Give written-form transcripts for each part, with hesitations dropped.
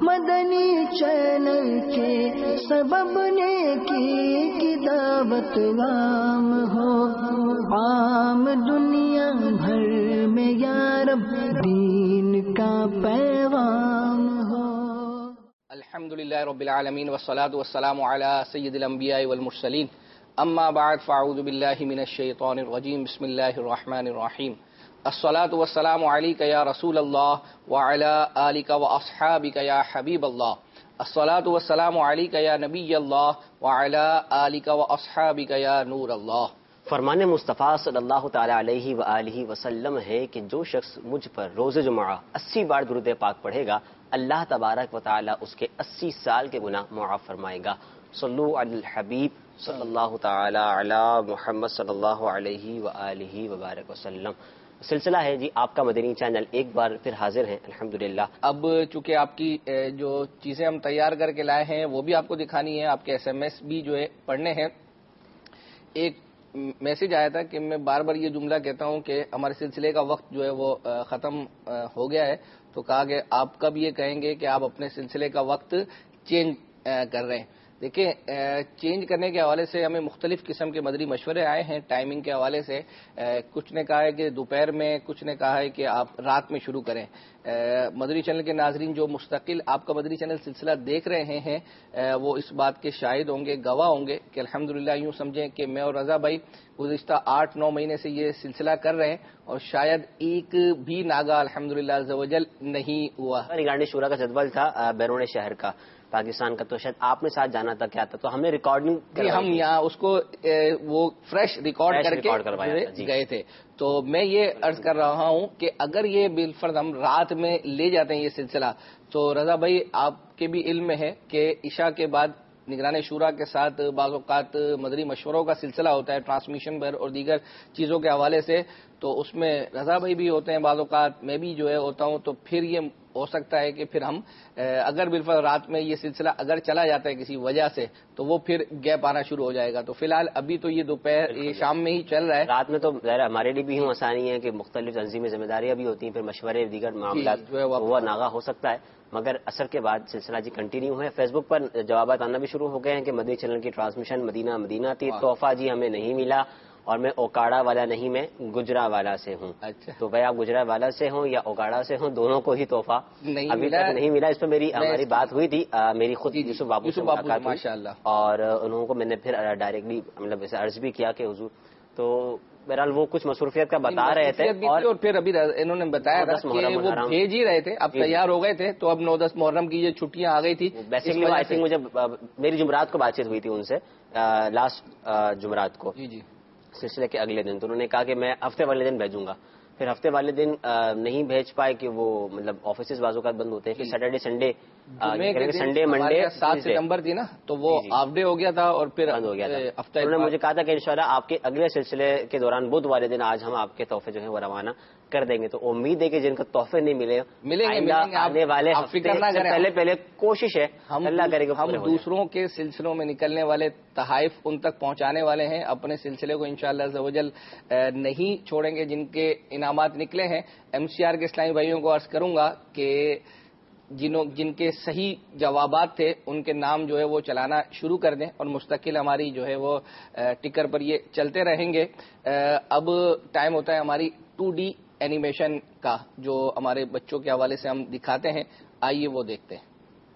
مدنی channel کے سبب نیکی کی دعوت عام ہو، عام دنیا بھر میں یا رب دین کا پیغام ہو۔ الحمدللہ رب العالمین والصلاة والسلام علی سید الانبیاء والمرسلین، اما بعد فاعوذ باللہ من الشیطان الرجیم، بسم اللہ الرحمن الرحیم۔ الصلاة والسلام علیک یا رسول اللہ وعلی آلک واصحابک یا حبیب اللہ، الصلاة والسلام علیک یا نبی اللہ وعلی آلک واصحابک یا نور اللہ۔ فرمان مصطفیٰ صلی اللہ تعالی علیہ وآلہ وسلم ہے کہ جو شخص مجھ پر روز جمعہ 80 بار درود پاک پڑھے گا، اللہ تبارک و تعالی اس کے 80 سال کے گناہ معاف فرمائے گا۔ صلو علی الحبیب صلی اللہ تعالی علی محمد صلی اللہ علیہ وآلہ وبارک وسلم۔ سلسلہ ہے جی آپ کا مدنی چینل، ایک بار پھر حاضر ہیں الحمدللہ۔ اب چونکہ آپ کی جو چیزیں ہم تیار کر کے لائے ہیں وہ بھی آپ کو دکھانی ہے، آپ کے SMS بھی جو ہے پڑھنے ہیں۔ ایک میسج آیا تھا کہ میں بار بار یہ جملہ کہتا ہوں کہ ہمارے سلسلے کا وقت جو ہے وہ ختم ہو گیا ہے، تو کہا کہ آپ کب یہ کہیں گے کہ آپ اپنے سلسلے کا وقت چینج کر رہے ہیں۔ دیکھیں، چینج کرنے کے حوالے سے ہمیں مختلف قسم کے مدنی مشورے آئے ہیں ٹائمنگ کے حوالے سے۔ کچھ نے کہا ہے کہ دوپہر میں، کچھ نے کہا ہے کہ آپ رات میں شروع کریں۔ مدنی چینل کے ناظرین جو مستقل آپ کا مدنی چینل سلسلہ دیکھ رہے ہیں وہ اس بات کے شاہد ہوں گے، گواہ ہوں گے کہ الحمدللہ یوں سمجھیں کہ میں اور رضا بھائی گزشتہ 8-9 مہینے سے یہ سلسلہ کر رہے ہیں اور شاید ایک بھی ناگہ الحمدللہ عز و جل نہیں ہوا۔ نگرانی شورا کا جدول تھا بیرون شہر کا، پاکستان کا، تو شاید آپ نے ساتھ جانا تھا، کیا تھا، تو ہم نے ریکارڈنگ ہم یہاں اس کو وہ فریش ریکارڈ کر کے گئے تھے۔ تو میں یہ عرض کر رہا ہوں کہ اگر یہ بالفرض ہم رات میں لے جاتے ہیں یہ سلسلہ، تو رضا بھائی آپ کے بھی علم میں ہے کہ عشاء کے بعد نگران شورا کے ساتھ بعض اوقات مدنی مشوروں کا سلسلہ ہوتا ہے ٹرانسمیشن پر اور دیگر چیزوں کے حوالے سے، تو اس میں رضا بھائی بھی ہوتے ہیں بعض اوقات، میں بھی جو ہے ہوتا ہوں، تو پھر یہ ہو سکتا ہے کہ پھر ہم اگر بالفعل رات میں یہ سلسلہ اگر چلا جاتا ہے کسی وجہ سے تو وہ پھر گیپ آنا شروع ہو جائے گا۔ تو فی الحال ابھی تو یہ دوپہر یہ شام میں ہی چل رہا ہے۔ رات میں تو ظاہر ہمارے لیے بھی یوں آسانی ہے کہ مختلف تنظیمی ذمہ داریاں بھی ہوتی ہیں، پھر مشورے دیگر معاملات وہ ناغہ ہو سکتا ہے، مگر اثر کے بعد سلسلہ جی کنٹینیو ہے۔ فیس بک پر جوابات آنا بھی شروع ہو گئے ہیں کہ مدنی چینل کی ٹرانسمیشن مدینہ تھی، تحفہ جی ہمیں نہیں ملا، اور میں اوکاڑا والا نہیں، میں گجرا والا سے ہوں۔ اچھا، تو بھائی آپ گجرا والا سے ہوں یا اوکاڑا سے ہوں، دونوں کو ہی تحفہ ابھی تک نہیں ملا۔ اس پہ ہماری بات ہوئی تھی، میری خود یوسف بابو سے ملاقات ہوئی اور انہوں کو میں نے پھر ڈائریکٹلی مطلب ایسے عرض بھی کیا کہ حضور، تو بہرحال وہ کچھ مصروفیت کا بتا رہے تھے، اور پھر ابھی انہوں نے بتایا تھا کہ وہ بھیج ہی رہے تھے، اب تیار ہو گئے تھے، تو اب 9-10 محرم کی یہ چھٹیاں آ گئی تھی۔ بیسکلی آئی تھنک مجھے میری جمعرات کو بات چیت ہوئی تھی ان سے، لاسٹ جمعرات کو جی سلسلے کے اگلے دن، تو انہوں نے کہا کہ میں ہفتے والے دن بھیجوں گا، پھر ہفتے والے دن نہیں بھیج پائے کہ وہ مطلب آفیسز بعض اوقات بند ہوتے ہیں، پھر سیٹرڈے سنڈے منڈے 7 ستمبر تھی نا، تو وہ ہاف ڈے ہو گیا تھا اور پھر بند ہو گیا تھا۔ انہوں نے مجھے کہا تھا کہ انشاءاللہ آپ کے اگلے سلسلے کے دوران بدھ والے دن آج ہم آپ کے تحفے جو ہیں وہ روانہ کر دیں گے۔ تو امید ہے کہ جن کو تحفے نہیں ملیں گے آنے والے ہفتے سے پہلے کوشش ہے اللہ کرے گا ہم دوسروں کے سلسلوں میں نکلنے والے تحائف ان تک پہنچانے والے ہیں، اپنے سلسلے کو انشاءاللہ عز و جل نہیں چھوڑیں گے۔ جن کے انعامات نکلے ہیں MCR کے اسلامی بھائیوں کو عرض کروں گا کہ جن کے صحیح جوابات تھے ان کے نام جو ہے وہ چلانا شروع کر دیں، اور مستقل ہماری جو ہے وہ ٹکر پر یہ چلتے رہیں گے۔ اب ٹائم ہوتا ہے ہماری 2D اینیمیشن کا، جو ہمارے بچوں کے حوالے سے ہم دکھاتے ہیں، آئیے وہ دیکھتے ہیں۔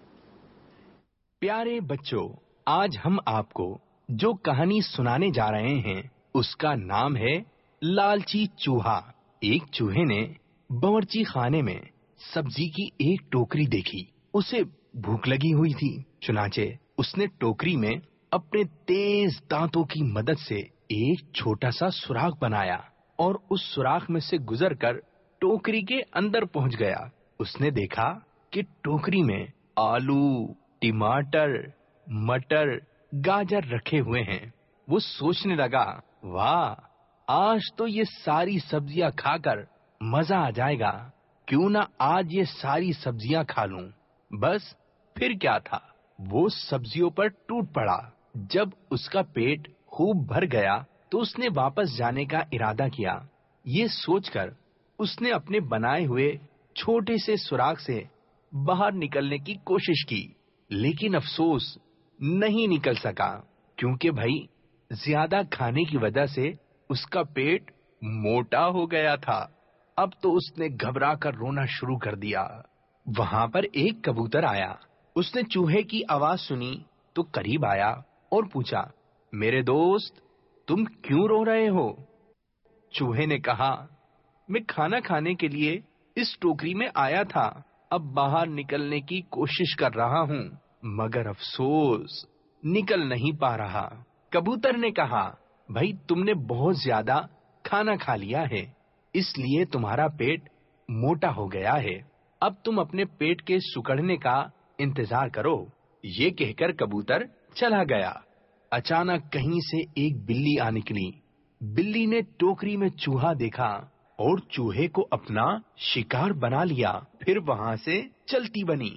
پیارے بچوں، آج ہم آپ کو جو کہانی سنانے جا رہے ہیں اس کا نام ہے لالچی چوہا۔ ایک چوہے نے باورچی خانے میں سبزی کی ایک ٹوکری دیکھی، اسے بھوک لگی ہوئی تھی، چنانچہ اس نے ٹوکری میں اپنے تیز دانتوں کی مدد سے ایک چھوٹا سا سوراخ بنایا اور اس سوراخ میں سے گزر کر ٹوکری کے اندر پہنچ گیا۔ اس نے دیکھا کہ ٹوکری میں آلو، ٹماٹر، مٹر، گاجر رکھے ہوئے ہیں۔ وہ سوچنے لگا، واہ، آج تو یہ ساری سبزیاں کھا کر مزہ آ جائے گا، کیوں نہ آج یہ ساری سبزیاں کھا لوں۔ بس پھر کیا تھا، وہ سبزیوں پر ٹوٹ پڑا۔ جب اس کا پیٹ خوب بھر گیا تو اس نے واپس جانے کا ارادہ کیا۔ یہ سوچ کر اس نے اپنے بنائے ہوئے چھوٹے سے سوراخ سے باہر نکلنے کی کوشش کی، لیکن افسوس نہیں نکل سکا، کیونکہ بھائی زیادہ کھانے کی وجہ سے اس کا پیٹ موٹا ہو گیا تھا۔ اب تو اس نے گھبرا کر رونا شروع کر دیا۔ وہاں پر ایک کبوتر آیا، اس نے چوہے کی آواز سنی تو قریب آیا اور پوچھا، میرے دوست تم کیوں رو رہے ہو؟ چوہے نے کہا، میں کھانا کھانے کے لیے اس ٹوکری میں آیا تھا، اب باہر نکلنے کی کوشش کر رہا ہوں، مگر افسوس نکل نہیں پا رہا۔ کبوتر نے کہا، بھائی تم نے بہت زیادہ کھانا کھا لیا ہے، اس لیے تمہارا پیٹ موٹا ہو گیا ہے، اب تم اپنے پیٹ کے سکڑنے کا انتظار کرو۔ یہ کہہ کر کبوتر چلا گیا۔ اچانک کہیں سے ایک بلی آ نکلی۔ بلی نے ٹوکری میں چوہا دیکھا اور چوہے کو اپنا شکار بنا لیا، پھر وہاں سے چلتی بنی۔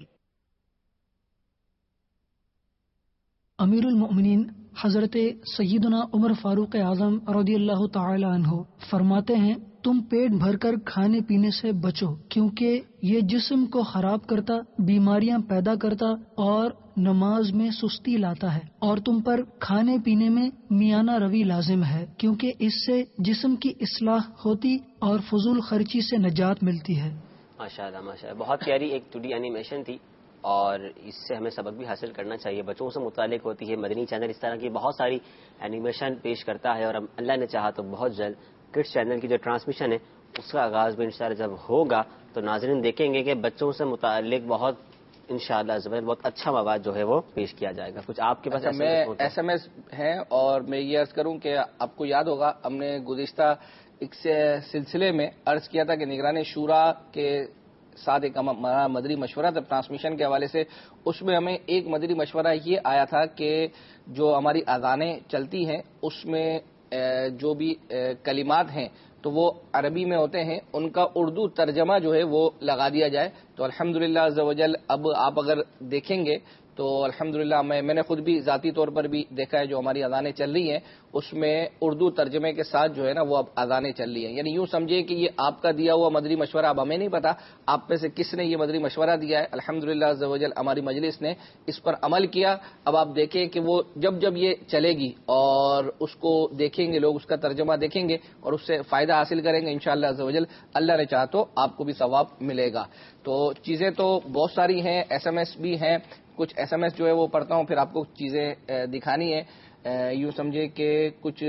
امیر المؤمنین حضرت سیدنا عمر فاروق اعظم رضی اللہ تعالی عنہ فرماتے ہیں، تم پیٹ بھر کر کھانے پینے سے بچو، کیونکہ یہ جسم کو خراب کرتا، بیماریاں پیدا کرتا اور نماز میں سستی لاتا ہے، اور تم پر کھانے پینے میں میانہ روی لازم ہے، کیونکہ اس سے جسم کی اصلاح ہوتی اور فضول خرچی سے نجات ملتی ہے۔ ماشاءاللہ ماشاءاللہ، بہت پیاری ایک 2D اینیمیشن تھی، اور اس سے ہمیں سبق بھی حاصل کرنا چاہیے، بچوں سے متعلق ہوتی ہے۔ مدنی چینل اس طرح کی بہت ساری اینیمیشن پیش کرتا ہے، اور اللہ نے چاہا تو بہت جلد کڈس چینل کی جو ٹرانسمیشن ہے اس کا آغاز بھی انشاءاللہ جب ہوگا تو ناظرین دیکھیں گے کہ بچوں سے متعلق بہت انشاءاللہ زبردست بہت اچھا مواد جو ہے وہ پیش کیا جائے گا۔ کچھ آپ کے پاس ایس ایم ایس ہیں، اور میں یہ عرض کروں کہ آپ کو یاد ہوگا ہم نے گزشتہ ایک سلسلے میں عرض کیا تھا کہ نگران شورا کے ساتھ ایک مدری مشورہ تھا ٹرانسمیشن کے حوالے سے، اس میں ہمیں ایک مدری مشورہ یہ آیا تھا کہ جو ہماری اذانیں چلتی ہیں اس میں جو بھی کلمات ہیں تو وہ عربی میں ہوتے ہیں، ان کا اردو ترجمہ جو ہے وہ لگا دیا جائے۔ تو الحمدللہ عز و جل اب آپ اگر دیکھیں گے تو الحمدللہ میں نے خود بھی ذاتی طور پر بھی دیکھا ہے، جو ہماری اذانیں چل رہی ہیں اس میں اردو ترجمے کے ساتھ جو ہے نا وہ اب اذانیں چل رہی ہیں۔ یعنی یوں سمجھے کہ یہ آپ کا دیا ہوا مدری مشورہ، اب ہمیں نہیں پتا آپ میں سے کس نے یہ مدری مشورہ دیا ہے، الحمدللہ عز و جل ہماری مجلس نے اس پر عمل کیا۔ اب آپ دیکھیں کہ وہ جب یہ چلے گی اور اس کو دیکھیں گے لوگ، اس کا ترجمہ دیکھیں گے اور اس سے فائدہ حاصل کریں گے انشاءاللہ عز و جل، اللہ نے چاہا تو آپ کو بھی ثواب ملے گا۔ تو چیزیں تو بہت ساری ہیں، ایس ایم ایس بھی ہیں، کچھ ایس ایم ایس جو ہے وہ پڑھتا ہوں، پھر آپ کو چیزیں دکھانی ہے۔ یوں سمجھے کہ کچھ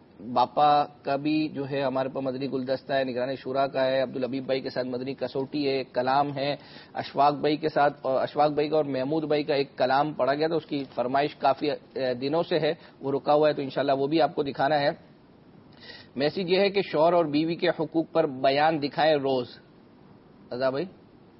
باپا کا بھی جو ہے ہمارے پاس مدنی گلدستہ ہے، نگران شورا کا ہے، عبدالحبیب بھائی کے ساتھ مدنی کسوٹی ہے، کلام ہے، اشفاق بھائی کے ساتھ، اور اشفاق بھائی کا اور محمود بھائی کا ایک کلام پڑھا گیا تھا، اس کی فرمائش کافی دنوں سے ہے، وہ رکا ہوا ہے، تو انشاءاللہ وہ بھی آپ کو دکھانا ہے۔ میسج یہ ہے کہ شوہر اور بیوی کے حقوق پر بیان دکھائیں روز۔ رضا بھائی،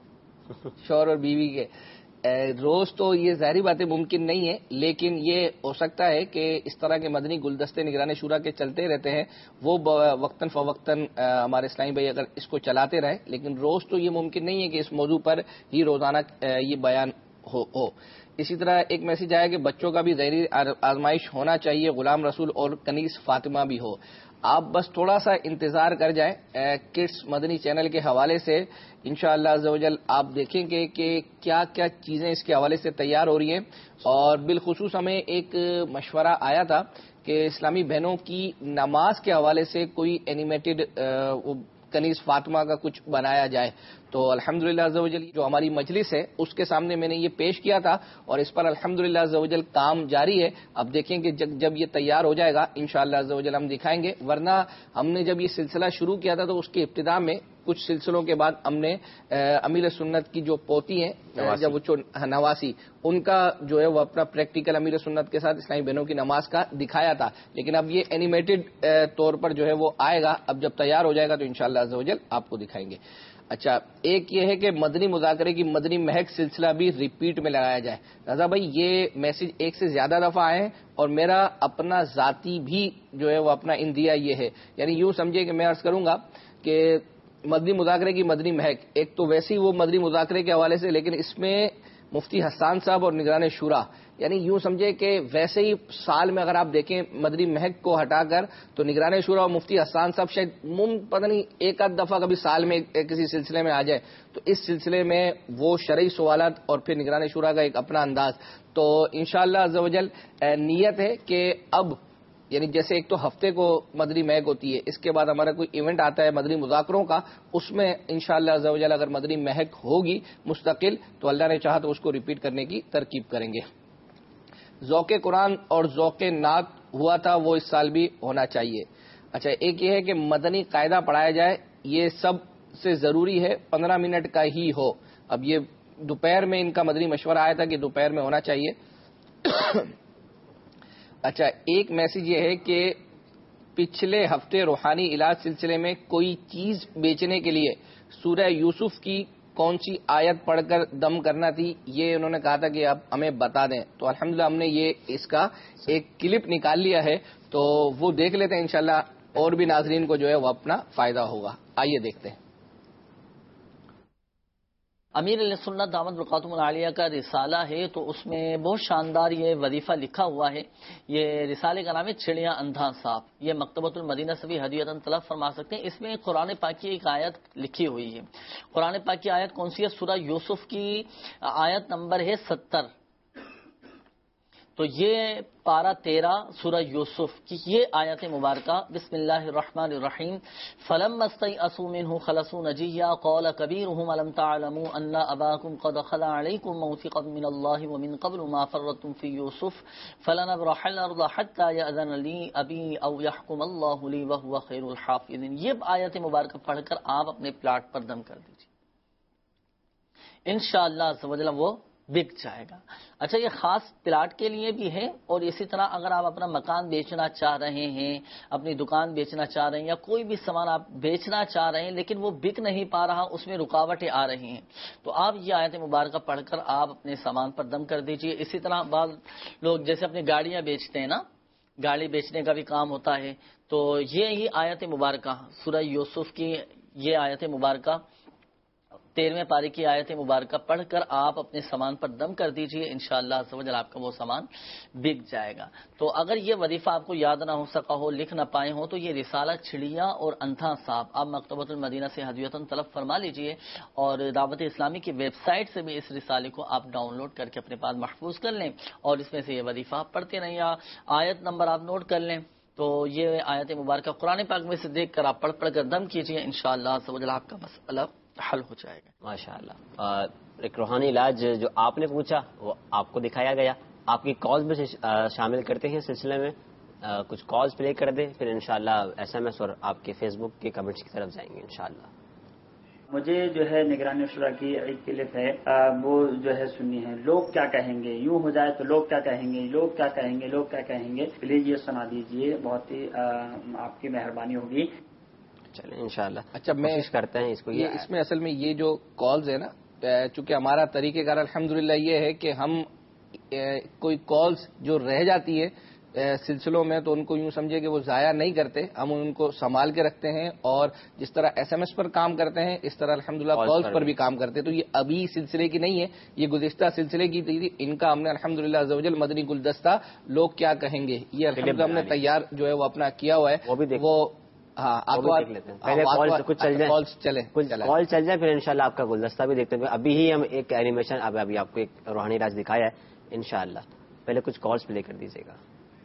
شوہر اور بیوی کے روز تو یہ ظاہری باتیں ممکن نہیں ہے، لیکن یہ ہو سکتا ہے کہ اس طرح کے مدنی گلدستے نگران شورا کے چلتے رہتے ہیں، وہ وقتاً فوقتاً ہمارے اسلامی بھائی اگر اس کو چلاتے رہیں، لیکن روز تو یہ ممکن نہیں ہے کہ اس موضوع پر ہی روزانہ یہ بیان ہو۔ اسی طرح ایک میسج آیا کہ بچوں کا بھی ظاہری آزمائش ہونا چاہیے، غلام رسول اور کنیز فاطمہ بھی ہو۔ آپ بس تھوڑا سا انتظار کر جائیں، کڈس مدنی چینل کے حوالے سے انشاءاللہ عز و جل آپ دیکھیں گے کہ کیا کیا چیزیں اس کے حوالے سے تیار ہو رہی ہیں، اور بالخصوص ہمیں ایک مشورہ آیا تھا کہ اسلامی بہنوں کی نماز کے حوالے سے کوئی اینیمیٹڈ کنیز فاطمہ کا کچھ بنایا جائے، تو الحمدللہ عز و جل جو ہماری مجلس ہے اس کے سامنے میں نے یہ پیش کیا تھا، اور اس پر الحمدللہ عز و جل کام جاری ہے۔ اب دیکھیں کہ جب یہ تیار ہو جائے گا انشاءاللہ عز و جل ہم دکھائیں گے، ورنہ ہم نے جب یہ سلسلہ شروع کیا تھا تو اس کی ابتدا میں کچھ سلسلوں کے بعد ہم نے امیر سنت کی جو پوتی ہیں جب وہ نواسی، ان کا جو ہے وہ اپنا پریکٹیکل امیر سنت کے ساتھ اسلامی بہنوں کی نماز کا دکھایا تھا، لیکن اب یہ اینیمیٹڈ طور پر جو ہے وہ آئے گا، اب جب تیار ہو جائے گا تو انشاءاللہ عز و جل آپ کو دکھائیں گے۔ اچھا، ایک یہ ہے کہ مدنی مذاکرے کی مدنی مہک سلسلہ بھی ریپیٹ میں لگایا جائے۔ رضا بھائی، یہ میسج ایک سے زیادہ دفعہ آئے ہیں، اور میرا اپنا ذاتی بھی جو ہے وہ اپنا اندیا یہ ہے، یعنی یوں سمجھے کہ میں عرض کروں گا کہ مدنی مذاکرے کی مدنی مہک ایک تو ویسی وہ مدنی مذاکرے کے حوالے سے، لیکن اس میں مفتی حسان صاحب اور نگران شورا یعنی یوں سمجھے کہ ویسے ہی سال میں اگر آپ دیکھیں مدنی مہک کو ہٹا کر تو نگران شورا اور مفتی حسان صاحب شاید پتہ نہیں ایک آدھ دفعہ کبھی سال میں کسی سلسلے میں آ جائے، تو اس سلسلے میں وہ شرعی سوالات اور پھر نگران شورا کا ایک اپنا انداز. تو انشاءاللہ عز و جل نیت ہے کہ اب یعنی جیسے ایک تو ہفتے کو مدنی مہک ہوتی ہے، اس کے بعد ہمارا کوئی ایونٹ آتا ہے مدنی مذاکروں کا، اس میں انشاءاللہ عز و جل اگر مدنی مہک ہوگی مستقل تو اللہ نے چاہا تو اس کو ریپیٹ کرنے کی ترکیب کریں گے. ذوق قرآن اور ذوق نعت ہوا تھا وہ اس سال بھی ہونا چاہیے. اچھا، ایک یہ ہے کہ مدنی قاعدہ پڑھایا جائے، یہ سب سے ضروری ہے، 15 منٹ کا ہی ہو. اب یہ دوپہر میں ان کا مدنی مشورہ آیا تھا کہ دوپہر میں ہونا چاہیے. اچھا، ایک میسج یہ ہے کہ پچھلے ہفتے روحانی علاج سلسلے میں کوئی چیز بیچنے کے لیے سورہ یوسف کی کون سی آیت پڑھ کر دم کرنا تھی، یہ انہوں نے کہا تھا کہ آپ ہمیں بتا دیں. تو الحمدللہ ہم نے یہ اس کا ایک کلپ نکال لیا ہے، تو وہ دیکھ لیتے ہیں انشاءاللہ، اور بھی ناظرین کو جو ہے وہ اپنا فائدہ ہوگا. آئیے دیکھتے ہیں. امیر علیہ سنت دامت برکاتہم العالیہ کا رسالہ ہے، تو اس میں بہت شاندار یہ وظیفہ لکھا ہوا ہے. یہ رسالے کا نام ہے چڑیاں اندھا صاف. یہ مکتبۃ المدینہ سے بھی ہدیۃً طلب فرما سکتے ہیں. اس میں قرآن پاک کی ایک آیت لکھی ہوئی ہے. قرآن پاک کی آیت کون سی ہے؟ سورہ یوسف کی آیت نمبر ہے 70. تو یہ پارہ 13 سورہ یوسف کی یہ آیت مبارکہ. بسم اللہ الرحمن الرحیم. فلما استيئسوا منه خلصوا نجيا قال كبيرهم الم تعلموا ان اباكم قد خلع عليكم موثقا من الله ومن قبل ما فرطتم في يوسف فلنبرح الارض حتى يأذن لي ابي او يحكم الله لي وهو خير الحافظين. یہ آیت مبارکہ پڑھ کر آپ اپنے پلاٹ پر دم کر دیجیے، انشاءاللہ عز و جل وہ بک جائے گا. اچھا، یہ خاص پلاٹ کے لیے بھی ہے، اور اسی طرح اگر آپ اپنا مکان بیچنا چاہ رہے ہیں، اپنی دکان بیچنا چاہ رہے ہیں، یا کوئی بھی سامان آپ بیچنا چاہ رہے ہیں لیکن وہ بک نہیں پا رہا، اس میں رکاوٹیں آ رہی ہیں، تو آپ یہ آیت مبارکہ پڑھ کر آپ اپنے سامان پر دم کر دیجئے. اسی طرح بعض لوگ جیسے اپنی گاڑیاں بیچتے ہیں نا، گاڑی بیچنے کا بھی کام ہوتا ہے، تو یہ ہی آیت مبارکہ سورہ یوسف کی یہ آیت مبارکہ 13ویں پارے کی آیت مبارکہ پڑھ کر آپ اپنے سامان پر دم کر دیجئے، انشاءاللہ عز و جل آپ کا وہ سامان بک جائے گا. تو اگر یہ وظیفہ آپ کو یاد نہ ہو سکا ہو، لکھ نہ پائے ہو، تو یہ رسالہ چڑیا اور اندھا صاحب آپ مکتبۃ المدینہ سے ہدیۃً طلب فرما لیجئے، اور دعوت اسلامی کی ویب سائٹ سے بھی اس رسالے کو آپ ڈاؤن لوڈ کر کے اپنے پاس محفوظ کر لیں، اور اس میں سے یہ وظیفہ آپ پڑھتے رہیں، یا آیت نمبر آپ نوٹ کر لیں. تو یہ آیت مبارکہ قرآن پاک میں سے دیکھ کر آپ پڑھ کر دم کیجئے، انشاءاللہ عز و جل آپ کا مسئلہ حل ہو جائے گا. ماشاءاللہ. ایک روحانی علاج جو آپ نے پوچھا وہ آپ کو دکھایا گیا. آپ کی کالز میں شامل کرتے ہیں سلسلے میں، کچھ کالز پلے کر دیں، پھر انشاءاللہ SMS اور آپ کے فیس بک کے کمنٹس کی طرف جائیں گے انشاءاللہ. مجھے جو ہے نگران شورا کی ایک کلپ ہے، وہ جو ہے سننی ہے. لوگ کیا کہیں گے، یوں ہو جائے تو لوگ کیا کہیں گے، لوگ کیا کہیں گے، لوگ کیا کہیں گے. پلیز یہ سنا دیجئے، بہت ہی آپ کی مہربانی ہوگی. چلیں انشاءاللہ. اچھا، میں کوشش کرتے ہیں اس کو. اس میں اصل میں یہ جو کالز ہے نا، چونکہ ہمارا طریقہ کار الحمدللہ یہ ہے کہ ہم کوئی کالز جو رہ جاتی ہے سلسلوں میں تو ان کو یوں سمجھے کہ وہ ضائع نہیں کرتے، ہم ان کو سنبھال کے رکھتے ہیں، اور جس طرح SMS پر کام کرتے ہیں اس طرح الحمدللہ کالز پر بھی کام کرتے ہیں. تو یہ ابھی سلسلے کی نہیں ہے، یہ گزشتہ سلسلے کی تھی. ان کا ہم نے الحمدللہ عز و جل مدنی گلدستہ لوگ کیا کہیں گے یہ الحمدللہ ہم نے تیار جو ہے وہ اپنا کیا ہوا ہے. وہ ہاں کچھ کال چل جائے پھر انشاءاللہ آپ کا گلدستہ بھی دیکھتے ہیں. ابھی ہی ہم ایک اینیمیشن ابھی آپ کو ایک روحانی راز دکھایا ہے انشاءاللہ. پہلے کچھ کالز پلے کر دیجیے گا.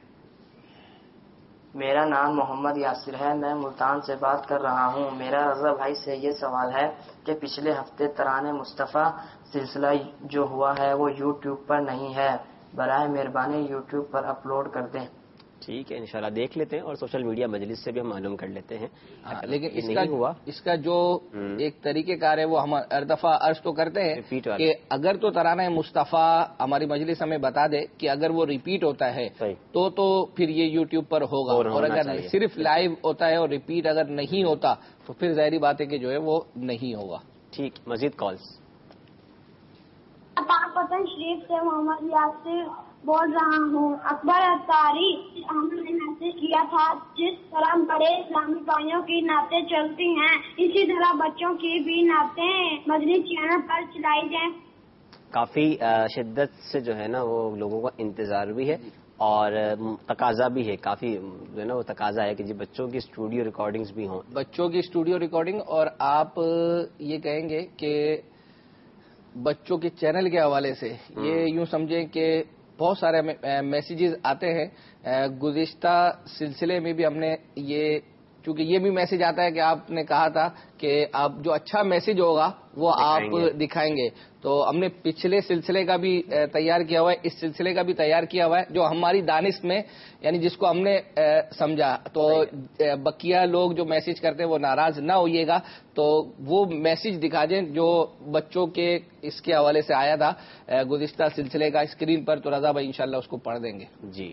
میرا نام محمد یاسر ہے، میں ملتان سے بات کر رہا ہوں. میرا رضا بھائی سے یہ سوال ہے کہ پچھلے ہفتے ترانے مصطفیٰ سلسلہ جو ہوا ہے وہ YouTube پر نہیں ہے، برائے مہربانی YouTube پر اپلوڈ کر دیں. ٹھیک ہے انشاءاللہ دیکھ لیتے ہیں، اور سوشل میڈیا مجلس سے بھی ہم معلوم کر لیتے ہیں. لیکن اس کا جو ایک طریقہ کار ہے وہ ہم ہر دفعہ عرض تو کرتے ہیں کہ اگر تو ترانہ مصطفیٰ ہماری مجلس ہمیں بتا دے کہ اگر وہ ریپیٹ ہوتا ہے تو پھر یہ YouTube پر ہوگا، اور اگر صرف لائیو ہوتا ہے اور ریپیٹ اگر نہیں ہوتا تو پھر ظاہری بات ہے کہ جو ہے وہ نہیں ہوگا. ٹھیک. مزید کالز. پاکستان شریف سے محمد یاسر بول رہا ہوں. اکبر اتاری ہم نے میسج کیا تھا، جس طرح بڑے اسلامی بھائیوں کی نعتیں چلتی ہیں اسی طرح بچوں کی بھی نعتیں مدنی چینل پر چلائی جائیں. کافی شدت سے جو ہے نا وہ لوگوں کا انتظار بھی ہے اور تقاضا بھی ہے، کافی جو ہے نا وہ تقاضا ہے کہ جی بچوں کی اسٹوڈیو ریکارڈنگز بھی ہوں، بچوں کی اسٹوڈیو ریکارڈنگ. اور آپ یہ کہیں گے کہ بچوں کے چینل کے حوالے سے یہ یوں سمجھیں کہ بہت سارے میسیجز آتے ہیں. گزشتہ سلسلے میں بھی ہم نے یہ، چونکہ یہ بھی میسج آتا ہے کہ آپ نے کہا تھا کہ آپ جو اچھا میسج ہوگا وہ آپ دکھائیں گے، تو ہم نے پچھلے سلسلے کا بھی تیار کیا ہوا ہے، اس سلسلے کا بھی تیار کیا ہوا ہے جو ہماری دانش میں یعنی جس کو ہم نے سمجھا. تو بقیہ لوگ جو میسج کرتے ہیں وہ ناراض نہ ہوئیے گا، تو وہ میسج دکھا دیں جو بچوں کے اس کے حوالے سے آیا تھا گزشتہ سلسلے کا اسکرین پر، تو رضا بھائی انشاءاللہ اس کو پڑھ دیں گے. جی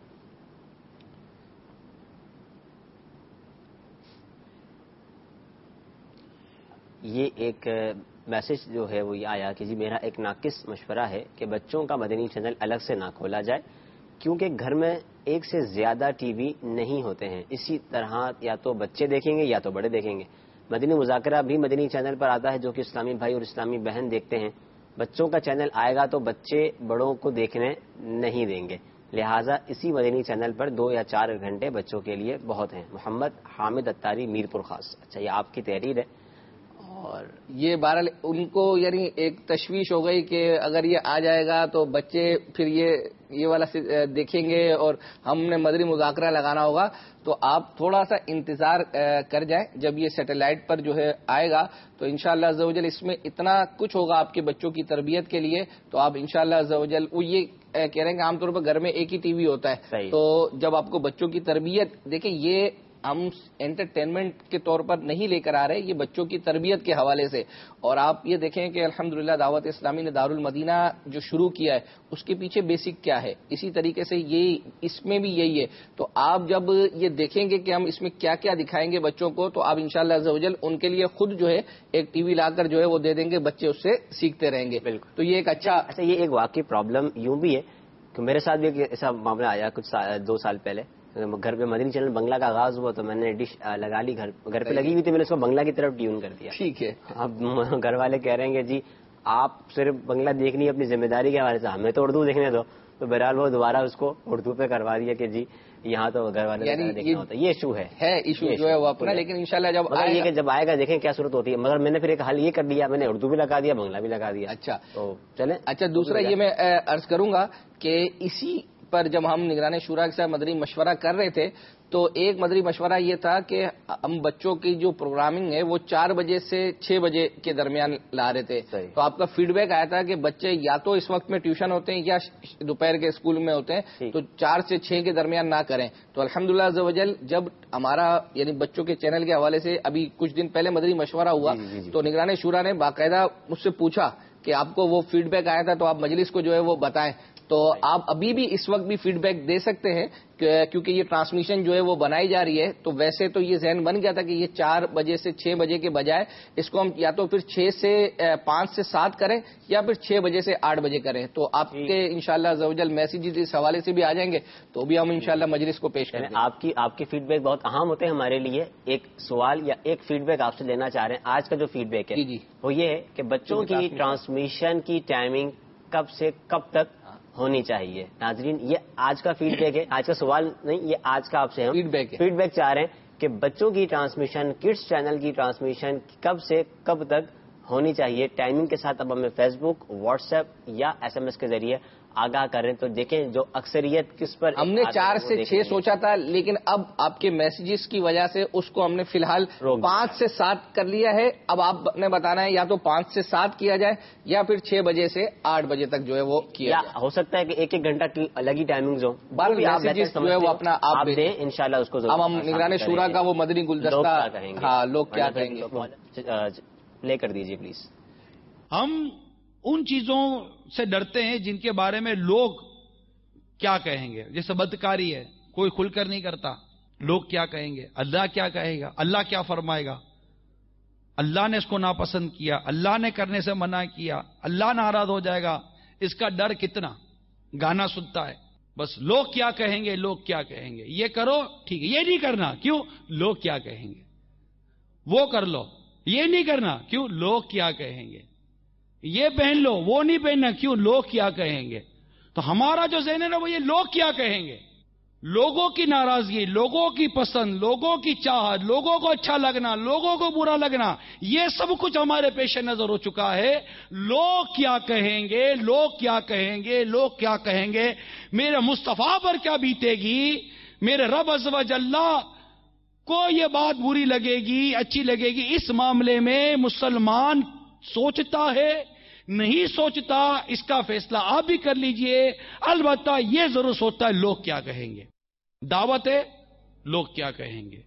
یہ ایک میسج جو ہے وہ یہ آیا کہ جی میرا ایک ناقص مشورہ ہے کہ بچوں کا مدنی چینل الگ سے نہ کھولا جائے، کیونکہ گھر میں ایک سے زیادہ ٹی وی نہیں ہوتے ہیں، اسی طرح یا تو بچے دیکھیں گے یا تو بڑے دیکھیں گے. مدنی مذاکرہ بھی مدنی چینل پر آتا ہے جو کہ اسلامی بھائی اور اسلامی بہن دیکھتے ہیں. بچوں کا چینل آئے گا تو بچے بڑوں کو دیکھنے نہیں دیں گے، لہٰذا اسی مدنی چینل پر 2 یا 4 گھنٹے بچوں کے لیے بہت ہیں. محمد حامد اتاری میرپور خاص. اچھا یہ آپ کی تحریر ہے. اور یہ بہرحال ان کو یعنی ایک تشویش ہو گئی کہ اگر یہ آ جائے گا تو بچے پھر یہ والا دیکھیں گے اور ہم نے مدنی مذاکرہ لگانا ہوگا. تو آپ تھوڑا سا انتظار کر جائیں، جب یہ سیٹلائٹ پر جو ہے آئے گا تو انشاءاللہ عز و جل اس میں اتنا کچھ ہوگا آپ کے بچوں کی تربیت کے لیے. تو آپ انشاءاللہ عز و جل وہ یہ کہہ رہے ہیں کہ عام طور پر گھر میں ایک ہی ٹی وی ہوتا ہے، تو جب آپ کو بچوں کی تربیت دیکھیں، یہ ہم انٹرٹینمنٹ کے طور پر نہیں لے کر آ رہے، یہ بچوں کی تربیت کے حوالے سے. اور آپ یہ دیکھیں کہ الحمدللہ دعوت اسلامی نے دارالمدینہ جو شروع کیا ہے اس کے پیچھے بیسک کیا ہے، اسی طریقے سے یہ اس میں بھی یہی ہے. تو آپ جب یہ دیکھیں گے کہ ہم اس میں کیا کیا دکھائیں گے بچوں کو، تو آپ انشاءاللہ عز و جل ان کے لیے خود جو ہے ایک ٹی وی لا کر جو ہے وہ دے دیں گے، بچے اس سے سیکھتے رہیں گے. بالکل. تو یہ ایک اچھا یہ ایک واقعی پرابلم یوں بھی ہے کہ میرے ساتھ بھی ایسا معاملہ آیا کچھ 2 سال پہلے. گھر پہ مدنی چینل بنگلہ کا آغاز ہوا تو میں نے ڈش لگا لی، گھر پہ لگی ہوئی تھی، میں نے اس کو بنگلہ کی طرف ٹیون کر دیا. ٹھیک ہے. اب گھر والے کہہ رہے ہیں کہ جی آپ صرف بنگلہ دیکھنی اپنی ذمہ داری کے حوالے سے، ہمیں تو اردو دیکھنے دو. تو بہرحال وہ دوبارہ اس کو اردو پہ کروا دیا کہ جی یہاں تو گھر والے دیکھنا ہوتا ہے. یہ ایشو ہے ایشو جو ہے وہ اپنا، لیکن انشاءاللہ جب یہ کہ جب آئے گا دیکھیں کیا صورت ہوتی ہے. مگر میں نے پھر ایک حل یہ کر دیا، میں نے اردو بھی لگا دیا، بنگلہ بھی لگا دیا. اچھا تو چلیں. اچھا دوسرا یہ میں عرض کروں گا کہ اسی پر جب ہم نگران شورا کے ساتھ مدنی مشورہ کر رہے تھے تو ایک مدنی مشورہ یہ تھا کہ ہم بچوں کی جو پروگرامنگ ہے وہ 4 بجے سے 6 بجے کے درمیان لا رہے تھے. تو آپ کا فیڈ بیک آیا تھا کہ بچے یا تو اس وقت میں ٹیوشن ہوتے ہیں یا دوپہر کے اسکول میں ہوتے ہیں، تو 4 سے 6 کے درمیان نہ کریں. تو الحمدللہ عز و جل جب ہمارا یعنی بچوں کے چینل کے حوالے سے ابھی کچھ دن پہلے مدنی مشورہ ہوا تو نگران شورا نے باقاعدہ مجھ سے پوچھا کہ آپ کو وہ فیڈ بیک آیا تھا تو آپ مجلس کو جو ہے وہ بتائیں. تو آپ ابھی بھی اس وقت بھی فیڈ بیک دے سکتے ہیں کیونکہ یہ ٹرانسمیشن جو ہے وہ بنائی جا رہی ہے. تو ویسے تو یہ ذہن بن گیا تھا کہ یہ 4 بجے سے 6 بجے کے بجائے اس کو ہم یا تو پھر 5 سے 7 کریں یا پھر 6 بجے سے 8 بجے کریں. تو آپ کے انشاءاللہ عز و جل میسیجز اس حوالے سے بھی آ جائیں گے تو بھی ہم انشاءاللہ مجلس کو پیش کریں. آپ کی فیڈ بیک بہت اہم ہوتے ہیں ہمارے لیے. ایک سوال یا ایک فیڈ بیک آپ سے لینا چاہ رہے ہیں. آج کا جو فیڈ بیک ہے وہ یہ ہے کہ بچوں کی ٹرانسمیشن کی ٹائمنگ کب سے کب تک ہونی چاہیے. ناظرین یہ آج کا فیڈ بیک ہے، آج کا سوال نہیں، یہ آج کا آپ سے ہم فیڈ بیک چاہ رہے ہیں کہ بچوں کی ٹرانسمیشن، کڈس چینل کی ٹرانسمیشن کب سے کب تک ہونی چاہیے. ٹائمنگ کے ساتھ اب ہمیں فیس بک، واٹس ایپ یا SMS کے ذریعے آگاہ کریں. تو دیکھیں جو اکثریت کس پر ہم نے 4 سے 6 سوچا تھا، لیکن اب آپ کے میسیجز کی وجہ سے اس کو ہم نے فی الحال 5 سے 7 کر لیا ہے. اب آپ نے بتانا ہے یا تو 5 سے 7 کیا جائے یا پھر 6 بجے سے 8 بجے تک جو ہے وہ کیا جائے. ہو سکتا ہے کہ 1 گھنٹہ کی الگ ہی ٹائمنگز ہو. میسیجز جو ہے وہ اپنا آپ دیں انشاءاللہ اس کو. اب ہم نگران شورا کا وہ مدنی گلدستہ لوگ کیا کہیں گے پلے کر دیجیے پلیز. ہم ان چیزوں سے ڈرتے ہیں جن کے بارے میں لوگ کیا کہیں گے. جیسے بدکاری ہے، کوئی کھل کر نہیں کرتا. لوگ کیا کہیں گے، اللہ کیا کہے گا، اللہ کیا فرمائے گا، اللہ نے اس کو ناپسند کیا، اللہ نے کرنے سے منع کیا، اللہ ناراض ہو جائے گا. اس کا ڈر کتنا. گانا سنتا ہے بس لوگ کیا کہیں گے، لوگ کیا کہیں گے. یہ کرو ٹھیک ہے، یہ نہیں کرنا کیوں، لوگ کیا کہیں گے. وہ کر لو، یہ نہیں کرنا کیوں، لوگ کیا کہیں گے. یہ پہن لو وہ نہیں پہننا، کیوں؟ لوگ کیا کہیں گے. تو ہمارا جو ذہن ہے نا وہ یہ لوگ کیا کہیں گے، لوگوں کی ناراضگی، لوگوں کی پسند، لوگوں کی چاہت، لوگوں کو اچھا لگنا، لوگوں کو برا لگنا، یہ سب کچھ ہمارے پیش نظر ہو چکا ہے. لوگ کیا کہیں گے، لوگ کیا کہیں گے، لوگ کیا کہیں گے، میرے مصطفیٰ پر کیا بیتے گی، میرے رب عز و جل کو یہ بات بری لگے گی، اچھی لگے گی. اس معاملے میں مسلمان سوچتا ہے نہیں سوچتا، اس کا فیصلہ آپ بھی کر لیجئے. البتہ یہ ضرور سوچتا ہے لوگ کیا کہیں گے. دعوت ہے، لوگ کیا کہیں گے.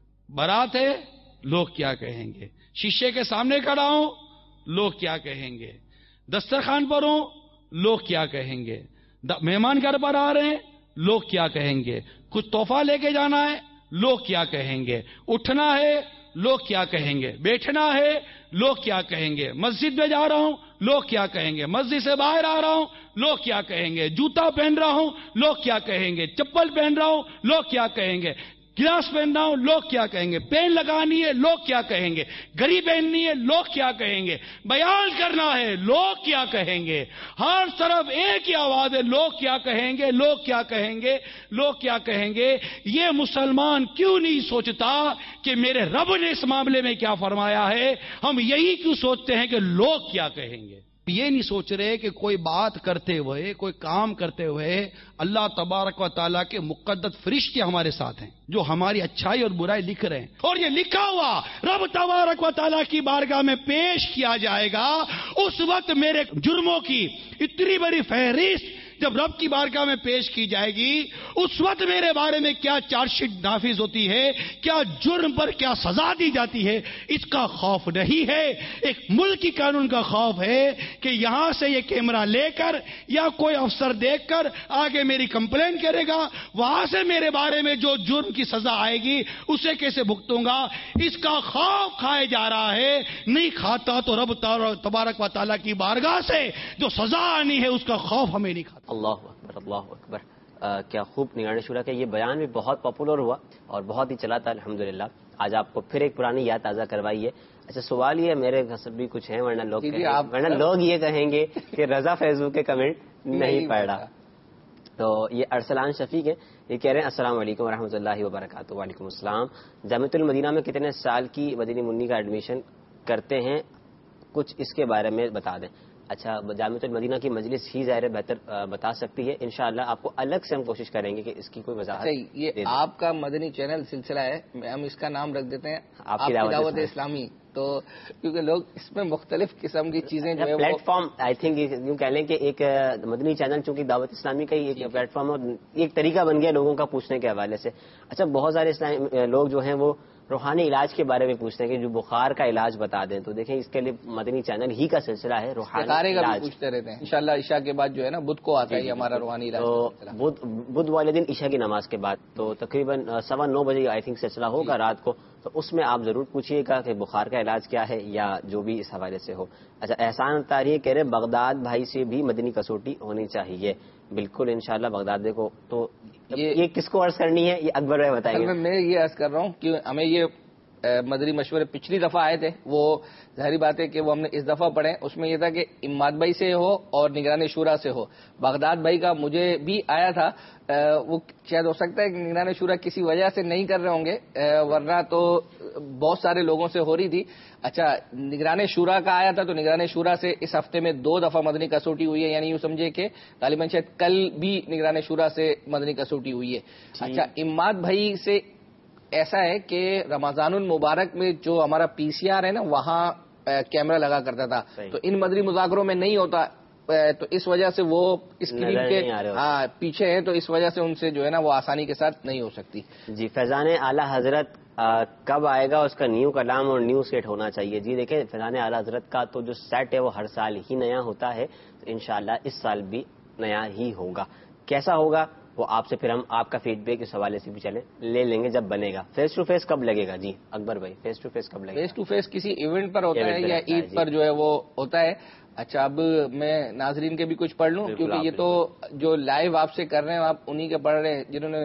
بارات ہے، لوگ کیا کہیں گے. شیشے کے سامنے کھڑا ہوں، لوگ کیا کہیں گے. دسترخوان پر ہوں، لوگ کیا کہیں گے. مہمان گھر پر آ رہے ہیں، لوگ کیا کہیں گے. کچھ تحفہ لے کے جانا ہے، لوگ کیا کہیں گے. اٹھنا ہے، لوگ کیا کہیں گے. بیٹھنا ہے، لوگ کیا کہیں گے. مسجد میں جا رہا ہوں، لوگ کیا کہیں گے. مسجد سے باہر آ رہا ہوں، لوگ کیا کہیں گے. جوتا پہن رہا ہوں، لوگ کیا کہیں گے. چپل پہن رہا ہوں، لوگ کیا کہیں گے. گلاس پہن رہا ہوں، لوگ کیا کہیں گے. پین لگانی ہے، لوگ کیا کہیں گے. گھڑی پہننی ہے، لوگ کیا کہیں گے. بیان کرنا ہے، لوگ کیا کہیں گے. ہر طرف ایک ہی آواز ہے، لوگ کیا کہیں گے، لوگ کیا کہیں گے، لوگ کیا کہیں گے. یہ مسلمان کیوں نہیں سوچتا کہ میرے رب نے اس معاملے میں کیا فرمایا ہے؟ ہم یہی کیوں سوچتے ہیں کہ لوگ کیا کہیں گے. یہ نہیں سوچ رہے کہ کوئی بات کرتے ہوئے، کوئی کام کرتے ہوئے اللہ تبارک و تعالیٰ کے مقدس فرشتے ہمارے ساتھ ہیں جو ہماری اچھائی اور برائی لکھ رہے ہیں. اور یہ لکھا ہوا رب تبارک و تعالیٰ کی بارگاہ میں پیش کیا جائے گا. اس وقت میرے جرموں کی اتنی بڑی فہرست جب رب کی بارگاہ میں پیش کی جائے گی، اس وقت میرے بارے میں کیا چارج شیٹ نافذ ہوتی ہے، کیا جرم پر کیا سزا دی جاتی ہے، اس کا خوف نہیں ہے. ایک ملکی قانون کا خوف ہے کہ یہاں سے یہ کیمرہ لے کر یا کوئی افسر دیکھ کر آگے میری کمپلین کرے گا، وہاں سے میرے بارے میں جو جرم کی سزا آئے گی اسے کیسے بھگتوں گا. اس کا خوف کھائے جا رہا ہے. نہیں کھاتا تو رب تبارک و تعالیٰ کی بارگاہ سے جو سزا آنی ہے اس کا خوف ہمیں نہیں کھاتا. اللہ اکبر، اللہ اکبر. کیا خوب نگران شورا کا یہ بیان بھی بہت پاپولر ہوا اور بہت ہی چلا تھا الحمدللہ. آج آپ کو پھر ایک پرانی یاد تازہ کروائی ہے. اچھا سوال یہ میرے حسب بھی کچھ ہیں، ورنہ لوگ یہ کہیں گے کہ رضا فیضو کے کمنٹ نہیں پڑھ رہا. تو یہ ارسلان شفیق ہے، یہ کہہ رہے ہیں السلام علیکم ورحمۃ اللہ وبرکاتہ. وعلیکم السلام. جامعۃ المدینہ میں کتنے سال کی مدنی منی کا ایڈمیشن کرتے ہیں، کچھ اس کے بارے میں بتا دیں. اچھا جامعۃ المدینہ کی مجلس ہی ظاہر بہتر بتا سکتی ہے. انشاءاللہ آپ کو الگ سے ہم کوشش کریں گے کہ اس کی کوئی وضاحت. یہ آپ کا مدنی چینل سلسلہ ہے، ہم اس کا نام رکھ دیتے ہیں آپ کی دعوت اسلامی. تو کیونکہ لوگ اس میں مختلف قسم کی چیزیں جو ہے پلیٹ فارم، آئی تھنک یوں کہہ لیں کہ ایک مدنی چینل چونکہ دعوت اسلامی کا ہی ایک پلیٹ فارم اور ایک طریقہ بن گیا لوگوں کا پوچھنے کے حوالے سے. اچھا بہت سارے لوگ جو ہیں وہ روحانی علاج کے بارے میں پوچھتے ہیں کہ جو بخار کا علاج بتا دیں. تو دیکھیں اس کے لیے مدنی چینل ہی کا سلسلہ ہے روحانی علاج. پوچھتے رہتے ہیں انشاءاللہ عشاء کے بعد جو ہے نا بدھ کو آتا ہے ہمارا روحانی علاج. تو بدھ والے دن عشاء کی نماز کے بعد تو تقریباً 9:15 بجے آئی تھنک سلسلہ ہوگا رات کو. تو اس میں آپ ضرور پوچھیے گا کہ بخار کا علاج کیا ہے یا جو بھی اس حوالے سے ہو. اچھا احسان تاریخ کہہ رہے بغداد بھائی سے بھی مدنی کسوٹی ہونی چاہیے. بالکل انشاءاللہ بغداد کو. تو یہ کس کو عرض کرنی ہے، یہ اکبر بھائی بتائیں گے. میں یہ عرض کر رہا ہوں کہ ہمیں یہ مدنی مشورے پچھلی دفعہ آئے تھے، وہ ظاہری بات ہے کہ وہ ہم نے اس دفعہ پڑھے. اس میں یہ تھا کہ اماد بھائی سے ہو اور نگران شورا سے ہو. بغداد بھائی کا مجھے بھی آیا تھا، وہ شاید ہو سکتا ہے کہ نگران شورا کسی وجہ سے نہیں کر رہے ہوں گے، ورنہ تو بہت سارے لوگوں سے ہو رہی تھی. اچھا نگران شورا کا آیا تھا تو نگران شورا سے اس ہفتے میں 2 دفعہ مدنی کسوٹی ہوئی ہے، یعنی یوں سمجھے کہ غالباً شاید کل بھی نگران شورا سے مدنی کسوٹی ہوئی ہے. اچھا اماد بھائی سے ایسا ہے کہ رمضان المبارک میں جو ہمارا پی سی آر ہے نا وہاں کیمرہ لگا کرتا تھا، تو ان مدنی مذاکروں میں نہیں ہوتا، تو اس وجہ سے وہ اسکرین کے پیچھے ہیں، تو اس وجہ سے ان سے جو ہے نا وہ آسانی کے ساتھ نہیں ہو سکتی. جی فیضان اعلیٰ حضرت کب آئے گا، اس کا نیو کلام اور نیو سیٹ ہونا چاہیے. جی دیکھیں فیضان اعلیٰ حضرت کا تو جو سیٹ ہے وہ ہر سال ہی نیا ہوتا ہے، تو انشاءاللہ اس سال بھی نیا ہی ہوگا. کیسا ہوگا وہ آپ سے پھر ہم آپ کا فیڈ بیک اس حوالے سے بھی چلیں لے لیں گے جب بنے گا. فیس ٹو فیس کب لگے گا؟ جی اکبر بھائی فیس ٹو فیس کب لگے گا؟ فیس ٹو فیس کسی ایونٹ پر ہوتا ہے یا عید پر جو ہے وہ ہوتا ہے. اچھا اب میں ناظرین کے بھی کچھ پڑھ لوں کیونکہ یہ تو جو لائیو آپ سے کر رہے ہیں آپ انہی کے پڑھ رہے ہیں جنہوں نے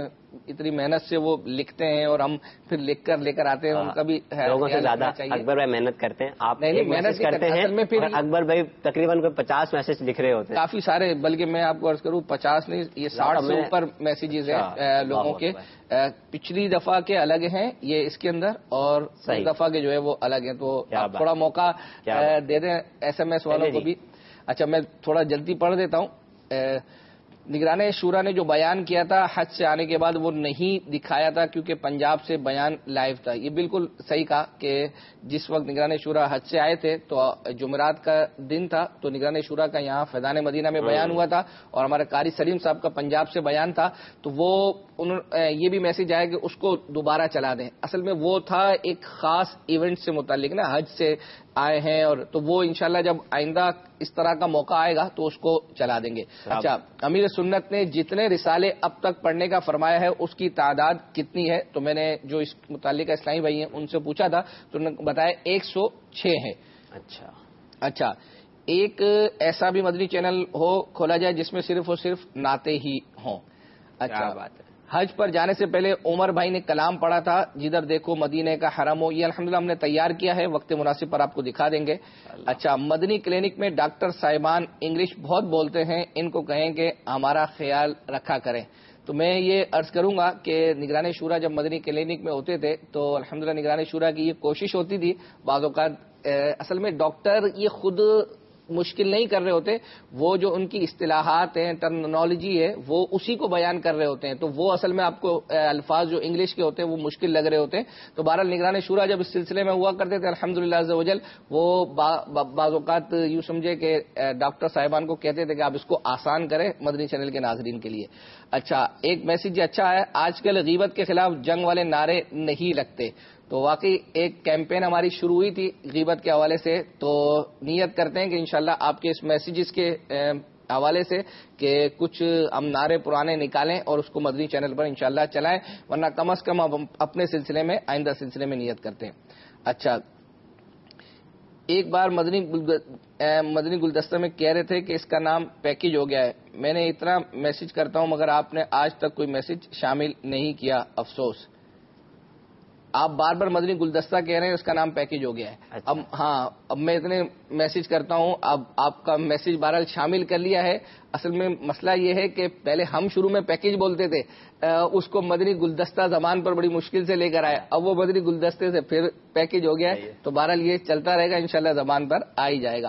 اتنی محنت سے وہ لکھتے ہیں اور ہم پھر لکھ کر لے کر آتے ہیں، ان کا بھی لوگوں سے زیادہ اکبر بھائی محنت کرتے ہیں. آپ محنت کرتے ہیں اور اکبر بھائی تقریباً 50 میسج لکھ رہے ہوتے ہیں. کافی سارے، بلکہ میں آپ کو عرض کروں 50 نہیں، یہ 60 سے اوپر میسیجز ہیں لوگوں کے. پچھلی دفعہ کے الگ ہیں یہ اس کے اندر، اور اس دفعہ کے جو ہے وہ الگ ہیں. تو آپ تھوڑا موقع دے دیں SMS والوں کو بھی. اچھا میں تھوڑا جلدی پڑھ دیتا ہوں. نگران شورا نے جو بیان کیا تھا حج سے آنے کے بعد وہ نہیں دکھایا تھا کیونکہ پنجاب سے بیان لائیو تھا. یہ بالکل صحیح کہا کہ جس وقت نگران شورا حج سے آئے تھے تو جمعرات کا دن تھا، تو نگران شورا کا یہاں فیضان مدینہ میں بیان ہوا تھا اور ہمارے قاری سلیم صاحب کا پنجاب سے بیان تھا. تو وہ یہ بھی میسج آیا کہ اس کو دوبارہ چلا دیں. اصل میں وہ تھا ایک خاص ایونٹ سے متعلق نا، حج سے آئے ہیں، اور تو وہ انشاءاللہ جب آئندہ اس طرح کا موقع آئے گا تو اس کو چلا دیں گے. اچھا، امیر سنت نے جتنے رسالے اب تک پڑھنے کا فرمایا ہے اس کی تعداد کتنی ہے؟ تو میں نے جو اس متعلق اسلامی بھائی ہیں ان سے پوچھا تھا تو انہوں نے بتایا 106 ہے. اچھا، ایک ایسا بھی مدنی چینل ہو کھولا جائے جس میں صرف اور صرف نعتیں ہی ہوں. اچھا بات ہے. حج پر جانے سے پہلے عمر بھائی نے کلام پڑھا تھا جدھر دیکھو مدینے کا حرم ہو. یہ الحمدللہ ہم نے تیار کیا ہے، وقت مناسب پر آپ کو دکھا دیں گے. اچھا، مدنی کلینک میں ڈاکٹر صاحبان انگلش بہت بولتے ہیں، ان کو کہیں کہ ہمارا خیال رکھا کریں. تو میں یہ عرض کروں گا کہ نگران شورا جب مدنی کلینک میں ہوتے تھے تو الحمدللہ نگران شورا کی یہ کوشش ہوتی تھی. بعض اوقات اصل میں ڈاکٹر یہ خود مشکل نہیں کر رہے ہوتے، وہ جو ان کی اصطلاحات ہیں، ٹرمینالوجی ہے، وہ اسی کو بیان کر رہے ہوتے ہیں. تو وہ اصل میں آپ کو الفاظ جو انگلش کے ہوتے ہیں وہ مشکل لگ رہے ہوتے ہیں. تو بہرحال نگران شورا جب اس سلسلے میں ہوا کرتے تھے الحمدللہ عز وجل، وہ بعض اوقات یوں سمجھے کہ ڈاکٹر صاحبان کو کہتے تھے کہ آپ اس کو آسان کریں مدنی چینل کے ناظرین کے لیے. اچھا، ایک میسج اچھا ہے، آج کل غیبت کے خلاف جنگ والے نعرے نہیں لگتے. تو واقعی ایک کیمپین ہماری شروع ہوئی تھی غیبت کے حوالے سے، تو نیت کرتے ہیں کہ انشاءاللہ آپ کے اس میسیجز کے حوالے سے کہ کچھ ہم نعرے پرانے نکالیں اور اس کو مدنی چینل پر انشاءاللہ چلائیں، ورنہ کم از کم ہم اپنے سلسلے میں آئندہ سلسلے میں نیت کرتے ہیں. اچھا، ایک بار مدنی گلدستہ میں کہہ رہے تھے کہ اس کا نام پیکیج ہو گیا ہے. میں نے اتنا میسج کرتا ہوں مگر آپ نے آج تک کوئی میسج شامل نہیں کیا، افسوس. آپ بار بار مدنی گلدستہ کہہ رہے ہیں، اس کا نام پیکیج ہو گیا ہے. اب میں اتنے میسج کرتا ہوں، اب آپ کا میسج بہرحال شامل کر لیا ہے. اصل میں مسئلہ یہ ہے کہ پہلے ہم شروع میں پیکیج بولتے تھے، اس کو مدنی گلدستہ زبان پر بڑی مشکل سے لے کر آئے، اب وہ مدنی گلدستے سے پھر پیکیج ہو گیا ہے. تو بہرحال یہ چلتا رہے گا، انشاءاللہ زبان پر آ ہی جائے گا.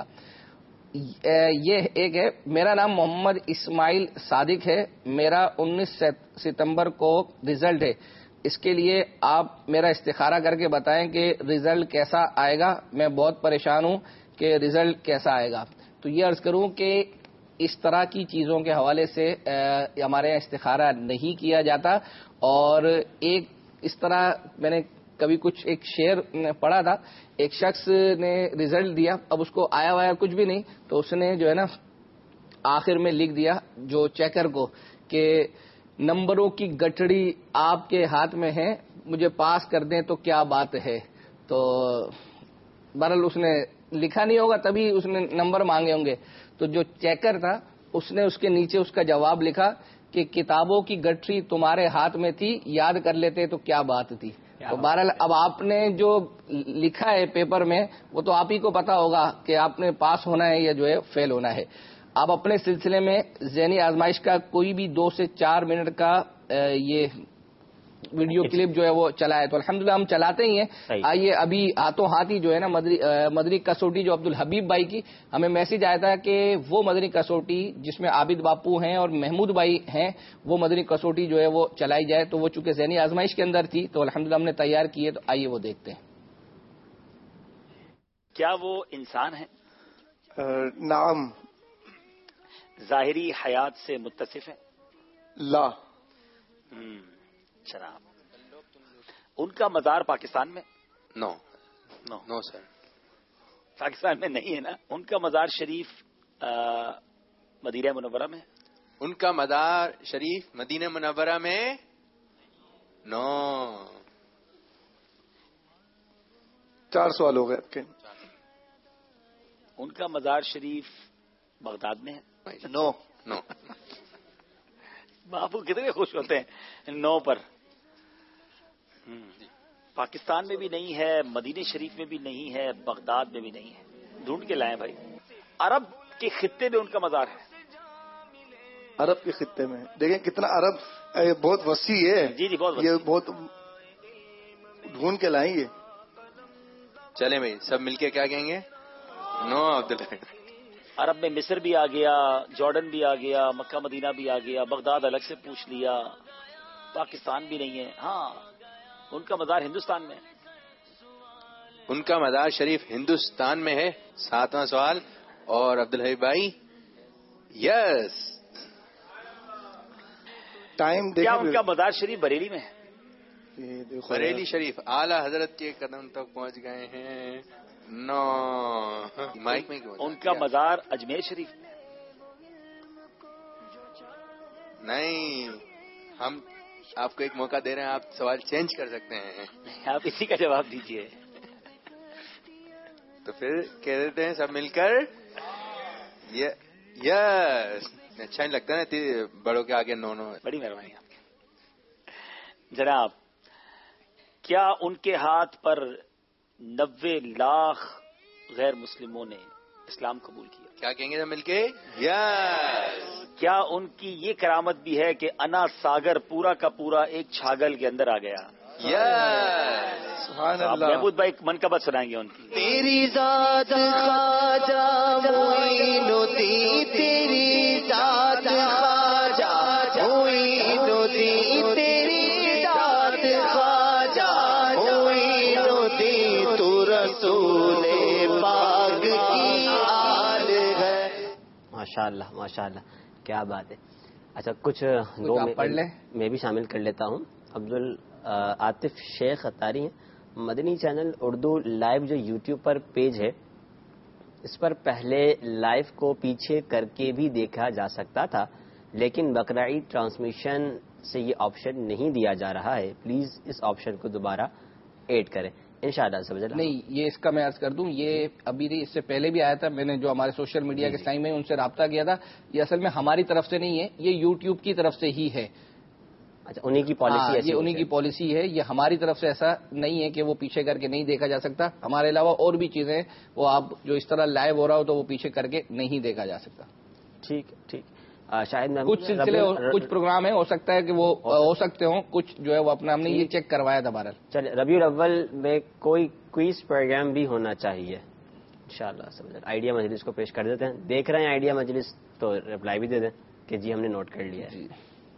یہ ایک ہے، میرا نام محمد اسماعیل صادق ہے، میرا 19 ستمبر کو رزلٹ ہے. اس کے لیے آپ میرا استخارہ کر کے بتائیں کہ رزلٹ کیسا آئے گا. میں بہت پریشان ہوں کہ رزلٹ کیسا آئے گا. تو یہ عرض کروں کہ اس طرح کی چیزوں کے حوالے سے ہمارے یہاں استخارہ نہیں کیا جاتا. اور ایک اس طرح میں نے کبھی کچھ ایک شعر پڑھا تھا، ایک شخص نے رزلٹ دیا، اب اس کو آیا وایا کچھ بھی نہیں، تو اس نے جو ہے نا آخر میں لکھ دیا جو چیکر کو کہ نمبروں کی گٹھڑی آپ کے ہاتھ میں ہے، مجھے پاس کر دیں تو کیا بات ہے. تو بہرحال اس نے لکھا نہیں ہوگا تبھی اس نے نمبر مانگے ہوں گے. تو جو چیکر تھا اس نے اس کے نیچے اس کا جواب لکھا کہ کتابوں کی گٹھڑی تمہارے ہاتھ میں تھی، یاد کر لیتے تو کیا بات تھی. تو بہرحال اب آپ نے جو لکھا ہے پیپر میں وہ تو آپ ہی کو پتا ہوگا کہ آپ نے پاس ہونا ہے یا جو ہے فیل ہونا ہے. آپ اپنے سلسلے میں ذہنی آزمائش کا کوئی بھی 2 سے 4 منٹ کا یہ ویڈیو کلپ جو ہے وہ چلائے، تو الحمدللہ ہم چلاتے ہی ہیں. آئیے ابھی ہاتھوں ہاتھ ہی جو ہے نا مدنی کسوٹی جو عبدالحبیب بھائی کی ہمیں میسج آیا تھا کہ وہ مدنی کسوٹی جس میں عابد باپو ہیں اور محمود بھائی ہیں، وہ مدنی کسوٹی جو ہے وہ چلائی جائے. تو وہ چونکہ ذہنی آزمائش کے اندر تھی تو الحمدللہ ہم نے تیار کی ہے، تو آئیے وہ دیکھتے ہیں. کیا وہ انسان ہے؟ نعم. ظاہری حیات سے متصف ہے؟ لا. جناب، ان کا مزار پاکستان میں؟ نو سر، پاکستان میں نہیں ہے نا. ان کا مزار شریف مدینہ منورہ میں؟ ان کا مزار شریف مدینہ منورہ میں نو. 4 سوال ہو گئے آپ کے. ان کا مزار شریف بغداد میں ہے؟ نو. آپ کتنے خوش ہوتے ہیں 9 پر. پاکستان میں بھی نہیں ہے, مدینہ شریف میں بھی نہیں ہے, بغداد میں بھی نہیں ہے. ڈھونڈ کے لائیں بھائی. عرب کے خطے میں ان کا مزار ہے. عرب کے خطے میں دیکھیں کتنا عرب بہت وسیع ہے. جی جی بہت وسیع. یہ بہت ڈھونڈ کے لائیں گے. چلیں بھائی سب مل کے کیا کہیں گے؟ نو عبداللہ. عرب میں مصر بھی آ گیا, جارڈن بھی آ گیا, مکہ مدینہ بھی آ گیا, بغداد الگ سے پوچھ لیا. پاکستان بھی نہیں ہے. ہاں ان کا مزار ہندوستان میں ہے. ان کا مزار شریف ہندوستان میں ہے. 7واں سوال. اور عبدالحبیب بھائی یس ٹائم کیا ان کا مزار شریف بریلی میں ہے؟ بریلی شریف اعلی حضرت کے قدم تک پہنچ گئے ہیں. نو مائک میں ان کا مزار اجمیر شریف میں. نہیں, ہم آپ کو ایک موقع دے رہے ہیں, آپ سوال چینج کر سکتے ہیں. آپ اسی کا جواب دیجئے. تو پھر کہہ دیتے ہیں سب مل کر یس. اچھا نہیں لگتا نا بڑوں کے آگے نو. بڑی مہربانی آپ کی جناب. کیا ان کے ہاتھ پر 90 لاکھ غیر مسلموں نے اسلام قبول کیا؟ کیا کہیں گے سب مل کے یس. کیا ان کی یہ کرامت بھی ہے کہ انا ساگر پورا کا پورا ایک چھاگل کے اندر آ گیا؟ یس. سبحان اللہ. محمود بھائی منقبت سنائیں گے ان کی. تیری ذات خواجہ معین الدین, تیری ذات خواجہ معین الدین, تیری ذات خواجہ معین الدین, تو رسول پاک کی آل ہے. ماشاءاللہ ماشاءاللہ, کیا بات ہے. اچھا کچھ دو پڑھ لیں, میں بھی شامل کر لیتا ہوں. عاطف شیخ اتاری ہیں. مدنی چینل اردو لائیو جو یوٹیوب پر پیج ہے, اس پر پہلے لائیو کو پیچھے کر کے بھی دیکھا جا سکتا تھا, لیکن بقرعید ٹرانسمیشن سے یہ آپشن نہیں دیا جا رہا ہے. پلیز اس آپشن کو دوبارہ ایڈ کریں انشاءاللہ. سمجھ نہیں, یہ اس کا میں عرض کر دوں, یہ ابھی نہیں, اس سے پہلے بھی آیا تھا. میں نے جو ہمارے سوشل میڈیا کے سائن میں ان سے رابطہ کیا تھا, یہ اصل میں ہماری طرف سے نہیں ہے, یہ یوٹیوب کی طرف سے ہی ہے. اچھا انہی کی پالیسی, یہ انہی کی پالیسی ہے, یہ ہماری طرف سے ایسا نہیں ہے کہ وہ پیچھے کر کے نہیں دیکھا جا سکتا. ہمارے علاوہ اور بھی چیزیں ہیں, وہ آپ جو اس طرح لائیو ہو رہا ہو تو وہ پیچھے کر کے نہیں دیکھا جا سکتا. ٹھیک ٹھیک. شاید کچھ سلسلے کچھ پروگرام ہیں, ہو سکتا ہے کہ وہ ہو سکتے ہوں, کچھ جو ہے وہ اپنا ہم نے یہ چیک کروایا تھا. بہرحال چلے, ربیع الاول میں کوئی کوئز پروگرام بھی ہونا چاہیے انشاءاللہ. سمجھ آئیڈیا مجلس کو پیش کر دیتے ہیں. دیکھ رہے ہیں آئیڈیا مجلس تو رپلائی بھی دے دیں کہ جی ہم نے نوٹ کر لیا ہے.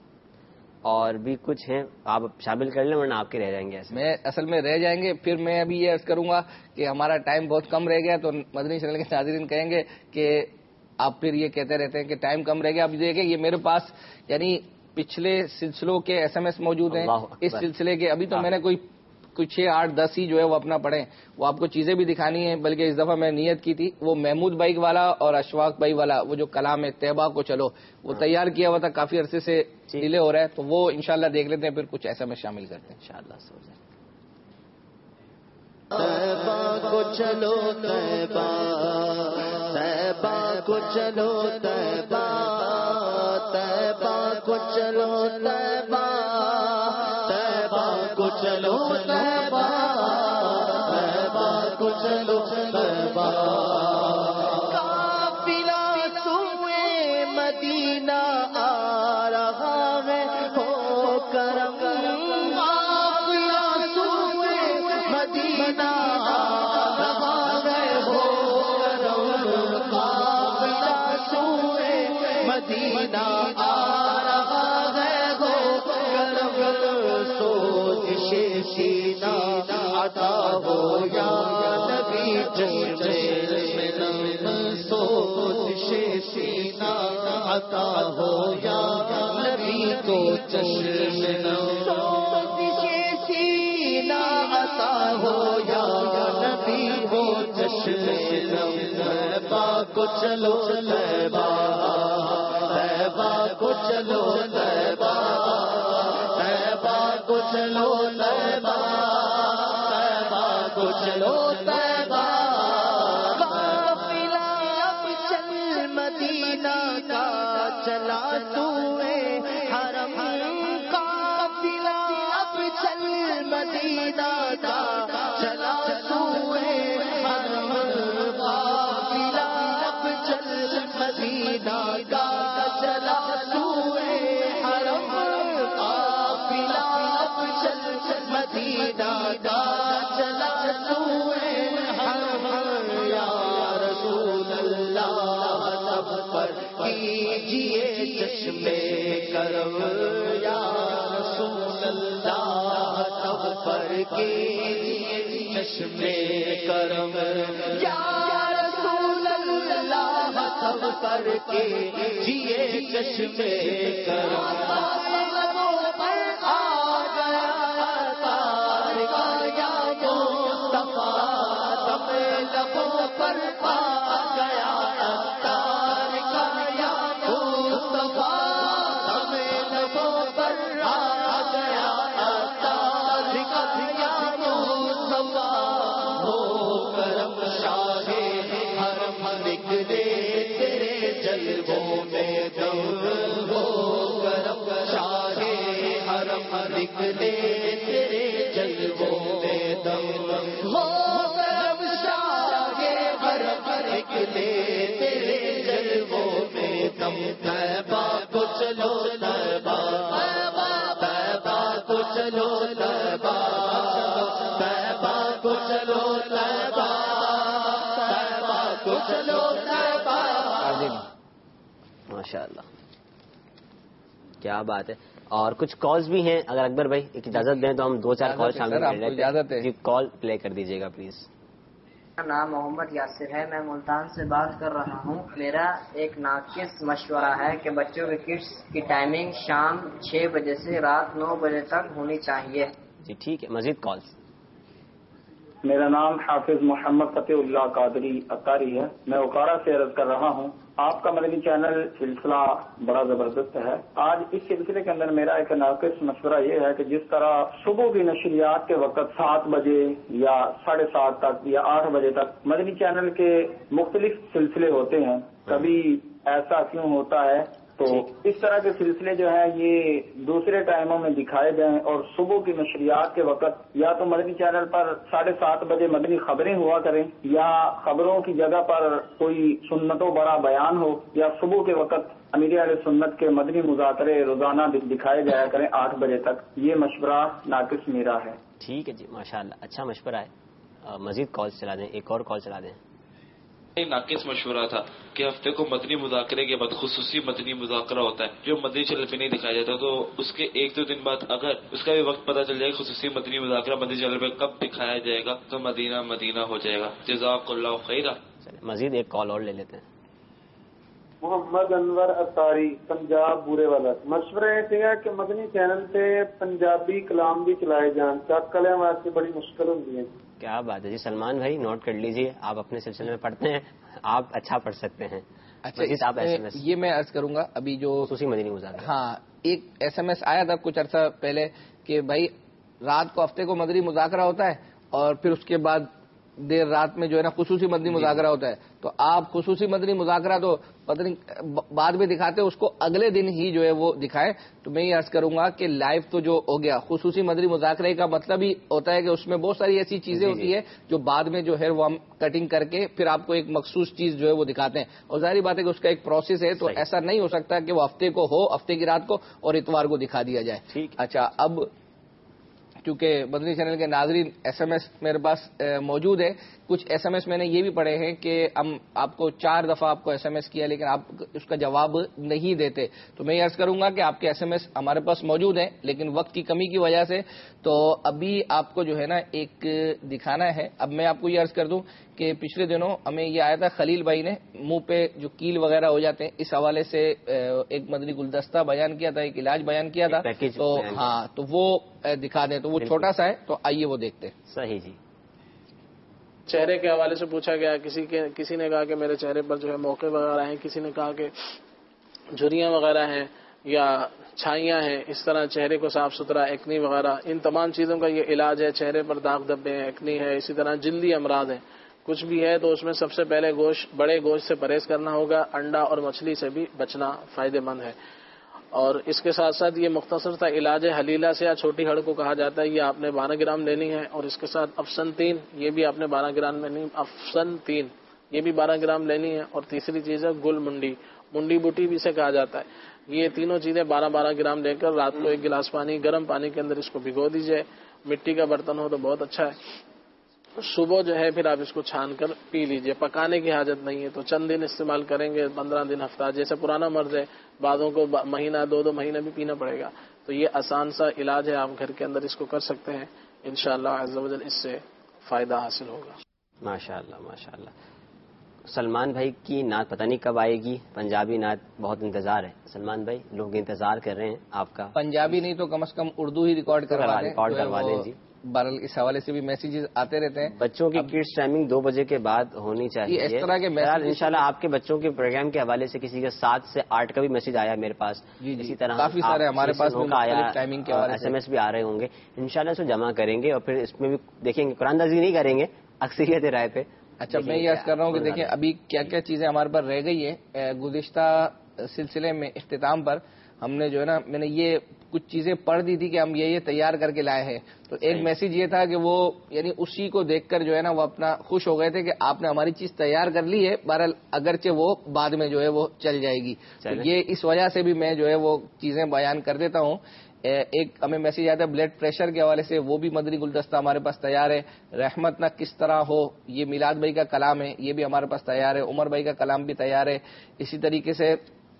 اور بھی کچھ ہیں, آپ شامل کر لیں ورنہ آپ کے رہ جائیں گے. ایسے میں اصل میں رہ جائیں گے. پھر میں ابھی یہ عرض کروں گا کہ ہمارا ٹائم بہت کم رہ گیا, تو مدنی چینل کے ناظرین کہیں گے کہ آپ پھر یہ کہتے رہتے ہیں کہ ٹائم کم رہ گیا. اب دیکھیں یہ میرے پاس یعنی پچھلے سلسلوں کے SMS موجود ہیں اس سلسلے کے. ابھی تو میں نے کوئی 6, 8, 10 ہی جو ہے وہ اپنا پڑھیں, وہ آپ کو چیزیں بھی دکھانی ہیں. بلکہ اس دفعہ میں نیت کی تھی وہ محمود بھائی والا اور اشفاق بھائی والا, وہ جو کلام ہے طیبہ کو چلو, وہ تیار کیا ہوا تھا, کافی عرصے سے ڈیلے ہو رہا ہے, تو وہ انشاءاللہ دیکھ لیتے ہیں, پھر کچھ ایسا میں شامل کرتے ہیں انشاءاللہ. طیبہ کو چلو طیبہ, طیبہ کو چلو طیبہ, طیبہ کو چلو طیبہ, طیبہ کو چلو طیبہ, طیبہ کو چلو طیبہ. قافلہ سوئے مدینہ آ رہا ہے, ہو کرم قافلہ سوئے مدینہ آ رہا ہے, ہو کرم قافلہ سوئے مدینہ آ رہا ہے, ہو کرم سوچ سینہ عطا ہو یا نبی جشن سوچ سینہ عطا ہو یا نبی کو جشن سوچ سینہ عطا ہو یا نبی کو جشن. طیبہ کو چلو طیبہ, طیبہ کو چلو طیبہ, طیبہ کو چلو طیبہ, طیبہ کو چلو طیبہ. قافلہ اب چل مدینہ کا چلا سوئے حرم مدینہ کا چلا سوئے حرم قافلہ اب چل مدینہ کا چلا سوئے حرم قافلہ اب چل مدینہ کا چلا سوئے حرم یا رسول اللہ سب پر کیجئے چشمے کرم یا رسول اللہ سب پر کیجئے چشمے کرم یا رسول اللہ سب پر کیجئے چشمے کرم نکلے تیرے جلووں میں دم ہو کرم شاہ حرم نکلے تیرے جلووں میں دم طیبہ کو چلو طیبہ طیبہ کو چلو طیبہ طیبہ کو چلو طیبہ طیبہ کو چلو طیبہ. ماشاء اللہ کیا بات ہے. اور کچھ کالز بھی ہیں، اگر اکبر بھائی ایک اجازت دیں تو ہم 2-4 کال شامل کر لیتے ہیں. جی کال پلے کر دیجیے گا پلیز. میرا نام محمد یاسر ہے، میں ملتان سے بات کر رہا ہوں. میرا ایک ناقص مشورہ ہے کہ بچوں کے کڈس کی ٹائمنگ شام 6 بجے سے رات 9 بجے تک ہونی چاہیے. جی ٹھیک ہے. مزید کالز. میرا نام حافظ محمد فتح اللہ قادری اطاری ہے، میں اوکارا سے عرض کر رہا ہوں. آپ کا مدنی چینل سلسلہ بڑا زبردست ہے. آج اس سلسلے کے اندر میرا ایک ناقص مشورہ یہ ہے کہ جس طرح صبح کی نشریات کے وقت 7 بجے یا 7:30 تک یا 8 بجے تک مدنی چینل کے مختلف سلسلے ہوتے ہیں، کبھی ایسا کیوں ہوتا ہے؟ تو اس طرح کے سلسلے جو ہیں یہ دوسرے ٹائموں میں دکھائے جائیں اور صبح کی نشریات کے وقت یا تو مدنی چینل پر 7:30 بجے مدنی خبریں ہوا کریں یا خبروں کی جگہ پر کوئی سنتوں بڑا بیان ہو یا صبح کے وقت امیر اہل سنت کے مدنی مذاکرے روزانہ دکھائے جایا کریں 8 بجے تک. یہ مشورہ ناقص میرا ہے. ٹھیک ہے جی ماشاءاللہ اچھا مشورہ ہے. مزید کال چلا دیں، ایک اور کال چلا دیں. ناقص مشورہ تھا کہ ہفتے کو مدنی مذاکرے کے بعد خصوصی مدنی مذاکرہ ہوتا ہے جو مدنی چینل پہ نہیں دکھایا جاتا، تو اس کے 1-2 دن بعد اگر اس کا بھی وقت پتہ چل جائے خصوصی مدنی مذاکرہ مدنی چینل پہ کب دکھایا جائے گا تو مدینہ مدینہ ہو جائے گا. جزاک اللہ خیرہ. مزید ایک کال اور لے لیتے ہیں. محمد انور اطاری پنجاب بورے والا. مشورہ یہ تھا کہ مدنی چینل پہ پنجابی کلام بھی چلائے جان، چک کلیاں واسطے بڑی مشکل ہوتی ہے. کیا بات ہے جی. سلمان بھائی نوٹ کر لیجئے، آپ اپنے سلسلے میں پڑھتے ہیں، آپ اچھا پڑھ سکتے ہیں. اچھا آپ یہ میں عرض کروں گا ابھی جو خصوصی مدنی مذاکرہ، ہاں ایک SMS آیا تھا کچھ عرصہ پہلے کہ بھائی رات کو ہفتے کو مدنی مذاکرہ ہوتا ہے اور پھر اس کے بعد دیر رات میں جو ہے نا خصوصی مدنی مذاکرہ ہوتا ہے. تو آپ خصوصی مدنی مذاکرہ تو بعد میں دکھاتے اس کو اگلے دن ہی جو ہے وہ دکھائیں. تو میں یہ عرض کروں گا کہ لائیو تو جو ہو گیا، خصوصی مدنی مذاکرے کا مطلب ہی ہوتا ہے کہ اس میں بہت ساری ایسی چیزیں ہوتی ہے جو بعد میں جو ہے وہ ہم کٹنگ کر کے پھر آپ کو ایک مخصوص چیز جو ہے وہ دکھاتے ہیں. اور ظاہری بات ہے کہ اس کا ایک پروسیس ہے، تو ایسا نہیں ہو سکتا کہ وہ ہفتے کو ہو، ہفتے کی رات کو اور اتوار کو دکھا دیا جائے. اچھا اب چونکہ مدنی چینل کے ناظرین SMS میرے پاس موجود ہے. کچھ SMS میں نے یہ بھی پڑھے ہیں کہ ہم آپ کو 4 دفعہ آپ کو SMS کیا لیکن آپ اس کا جواب نہیں دیتے. تو میں یہ عرض کروں گا کہ آپ کے SMS ہمارے پاس موجود ہیں لیکن وقت کی کمی کی وجہ سے تو ابھی آپ کو جو ہے نا ایک دکھانا ہے. اب میں آپ کو یہ عرض کر دوں کہ پچھلے دنوں ہمیں یہ آیا تھا، خلیل بھائی نے منہ پہ جو کیل وغیرہ ہو جاتے ہیں اس حوالے سے ایک مدنی گلدستہ بیان کیا تھا، ایک علاج بیان کیا تھا. تو ہاں تو وہ دکھا دیں. تو وہ چھوٹا سا ہے تو آئیے وہ دیکھتے ہیں. صحیح جی. چہرے کے حوالے سے پوچھا گیا، کسی نے کہا کہ میرے چہرے پر جو ہے موقع وغیرہ ہیں، کسی نے کہا کہ جھریاں وغیرہ ہیں یا چھائیاں ہیں، اس طرح چہرے کو صاف ستھرا، ایکنی وغیرہ، ان تمام چیزوں کا یہ علاج ہے. چہرے پر داغ دھبے ہیں، ایکنی ہے، اسی طرح جلدی امراض ہیں، کچھ بھی ہے تو اس میں سب سے پہلے بڑے گوشت سے پرہیز کرنا ہوگا. انڈا اور مچھلی سے بھی بچنا فائدہ مند ہے. اور اس کے ساتھ ساتھ یہ مختصر تھا علاج حلیلہ سے یا چھوٹی ہڑ کو کہا جاتا ہے، یہ آپ نے 12 گرام لینی ہے، اور اس کے ساتھ افسن 3 یہ بھی آپ نے 12 گرام لینی، افسن 3 یہ بھی 12 گرام لینی ہے، اور تیسری چیز ہے گل منڈی، منڈی بوٹی بھی اسے کہا جاتا ہے۔ یہ تینوں چیزیں 12 گرام لے کر رات کو 1 گلاس پانی، گرم پانی کے اندر اس کو بھگو دیجئے، مٹی کا برتن ہو تو بہت اچھا ہے۔ صبح جو ہے پھر آپ اس کو چھان کر پی لیجئے، پکانے کی حاجت نہیں ہے، تو چند دن استعمال کریں گے، 15 دن ہفتہ، جیسے پرانا مرض ہے بعضوں کو مہینہ 2 مہینے بھی پینا پڑے گا، تو یہ آسان سا علاج ہے، آپ گھر کے اندر اس کو کر سکتے ہیں، انشاءاللہ عز و جل اس سے فائدہ حاصل ہوگا۔ ماشاءاللہ ماشاءاللہ۔ سلمان بھائی کی نعت پتہ نہیں کب آئے گی، پنجابی نعت بہت انتظار ہے سلمان بھائی، لوگ انتظار کر رہے ہیں آپ کا۔ پنجابی نہیں تو کم از کم اردو ہی ریکارڈ کروا دیں جی، بہرحال اس حوالے سے بھی میسیجز آتے رہتے ہیں۔ بچوں کی کڈس ٹائمنگ 2 بجے کے بعد ہونی چاہیے، اس طرح کے میسیج انشاءاللہ آپ کے بچوں کے پروگرام کے حوالے سے کسی کا 7 سے 8 کا بھی میسج آیا میرے پاس، اسی طرح کافی سارے ہمارے پاس ٹائمنگ کے حوالے سے SMS بھی آ رہے ہوں گے، انشاءاللہ اس کو جمع کریں گے، اور پھر اس میں بھی دیکھیں گے، قرآن دازی نہیں کریں گے، اکثریت رائے پہ۔ اچھا میں یہ عرض کر رہا ہوں کہ دیکھیں ابھی کیا کیا چیزیں ہمارے پر رہ گئی ہے، گزشتہ سلسلے میں اختتام پر ہم نے جو ہے نا، میں نے یہ کچھ چیزیں پڑھ دی تھی کہ ہم یہ تیار کر کے لائے ہیں، تو ایک میسج یہ تھا کہ وہ یعنی اسی کو دیکھ کر جو ہے نا وہ اپنا خوش ہو گئے تھے کہ آپ نے ہماری چیز تیار کر لی ہے، بہرحال اگرچہ وہ بعد میں جو ہے وہ چل جائے گی، تو یہ اس وجہ سے بھی میں جو ہے وہ چیزیں بیان کر دیتا ہوں۔ ایک ہمیں میسج آیا تھا بلڈ پریشر کے حوالے سے، وہ بھی مدنی گلدستہ ہمارے پاس تیار ہے۔ رحمت نہ کس طرح ہو، یہ میلاد بھائی کا کلام ہے، یہ بھی ہمارے پاس تیار ہے۔ عمر بھائی کا کلام بھی تیار ہے۔ اسی طریقے سے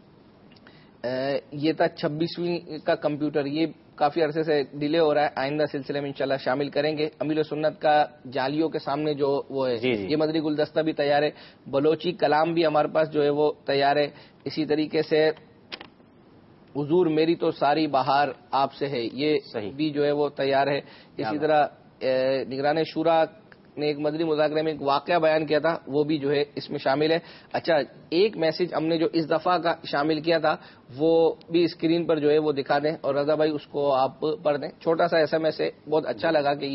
یہ تھا 26ویں کا کمپیوٹر، یہ کافی عرصے سے ڈیلے ہو رہا ہے، آئندہ سلسلے میں انشاءاللہ شامل کریں گے۔ امیل و سنت کا جالیوں کے سامنے جو وہ ہے یہ مدنی گلدستہ بھی تیار ہے۔ بلوچی کلام بھی ہمارے پاس جو ہے وہ تیار ہے۔ اسی طریقے سے حضور میری تو ساری بہار آپ سے ہے، یہ بھی جو ہے وہ تیار ہے۔ اسی طرح نگران شورا نے ایک مدنی مذاکرے میں ایک واقعہ بیان کیا تھا، وہ بھی جو ہے اس میں شامل ہے۔ اچھا ایک میسج ہم نے جو اس دفعہ کا شامل کیا تھا وہ بھی اسکرین پر جو ہے وہ دکھا دیں، اور رضا بھائی اس کو آپ پڑھ دیں، چھوٹا سا SMS ہے، بہت اچھا لگا کہ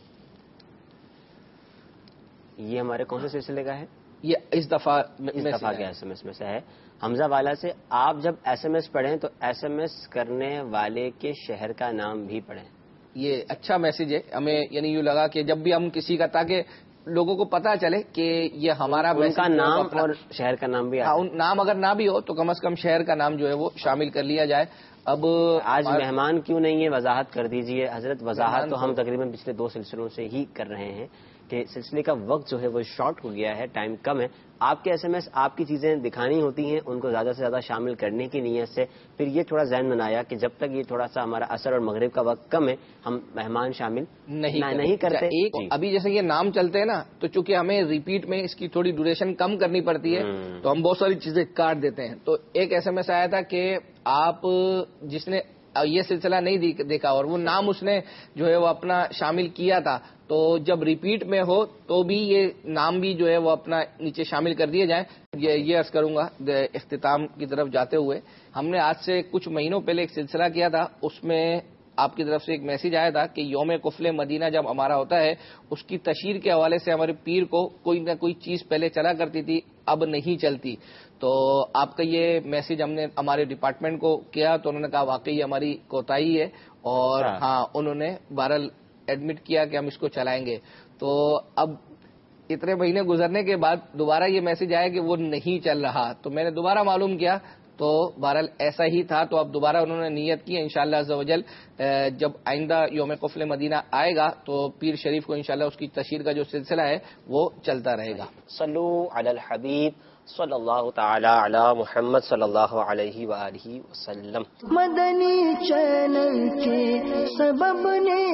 یہ ہمارے کون سے سلسلے کا ہے؟ یہ اس دفعہ کے SMS میں سے ہے۔ حمزہ والا سے، آپ جب SMS پڑھیں تو SMS کرنے والے کے شہر کا نام بھی پڑھیں۔ یہ اچھا میسج ہے، ہمیں یعنی یوں لگا کہ جب بھی ہم کسی کا، تاکہ لوگوں کو پتا چلے کہ یہ ہمارا ان کا نام اور شہر کا نام بھی، نام اگر نہ بھی ہو تو کم از کم شہر کا نام جو ہے وہ شامل کر لیا جائے۔ اب آج مہمان کیوں نہیں ہے، وضاحت کر دیجئے حضرت۔ وضاحت تو ہم تقریباً پچھلے 2 سلسلوں سے ہی کر رہے ہیں کہ سلسلے کا وقت جو ہے وہ شارٹ ہو گیا ہے، ٹائم کم ہے۔ آپ کے SMS آپ کی چیزیں دکھانی ہوتی ہیں، ان کو زیادہ سے زیادہ شامل کرنے کی نیت سے پھر یہ تھوڑا ذہن بنایا کہ جب تک یہ تھوڑا سا ہمارا عصر اور مغرب کا وقت کم ہے ہم مہمان شامل نہیں کرتے۔ ابھی جیسے یہ نام چلتے ہیں نا، تو چونکہ ہمیں ریپیٹ میں اس کی تھوڑی ڈیوریشن کم کرنی پڑتی ہے تو ہم بہت ساری چیزیں کاٹ دیتے ہیں۔ تو ایک SMS آیا تھا کہ آپ جس نے یہ سلسلہ نہیں دیکھا اور وہ نام اس نے جو ہے وہ اپنا شامل کیا تھا، تو جب ریپیٹ میں ہو تو بھی یہ نام بھی جو ہے وہ اپنا نیچے شامل کر دیے جائیں۔ یہ عرض کروں گا اختتام کی طرف جاتے ہوئے، ہم نے آج سے کچھ مہینوں پہلے ایک سلسلہ کیا تھا، اس میں آپ کی طرف سے ایک میسج آیا تھا کہ یوم کفل مدینہ جب ہمارا ہوتا ہے اس کی تشہیر کے حوالے سے ہمارے پیر کو کوئی نہ کوئی چیز پہلے چلا کرتی تھی، اب نہیں چلتی۔ تو آپ کا یہ میسج ہم نے ہمارے ڈپارٹمنٹ کو کیا تو انہوں نے کہا واقعی ہماری کوتاہی ہے، اور ہاں انہوں نے بہرحال ایڈمٹ کیا کہ ہم اس کو چلائیں گے۔ تو اب اتنے مہینے گزرنے کے بعد دوبارہ یہ میسج آیا کہ وہ نہیں چل رہا، تو میں نے دوبارہ معلوم کیا تو بہرحال ایسا ہی تھا۔ تو اب دوبارہ انہوں نے نیت کی انشاءاللہ عز و جل، جب آئندہ یوم کفل مدینہ آئے گا تو پیر شریف کو انشاءاللہ اس کی تشہیر کا جو سلسلہ ہے وہ چلتا رہے گا۔ صلو علی الحبیب صلی اللہ تعالی علی محمد صلی اللہ علیہ وآلہ وسلم۔ مدنی چینل کے سبب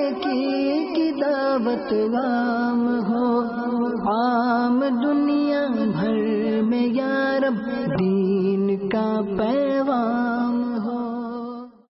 نیکی کی دعوت عام ہو، عام دنیا بھر میں یا رب دین کا پیغام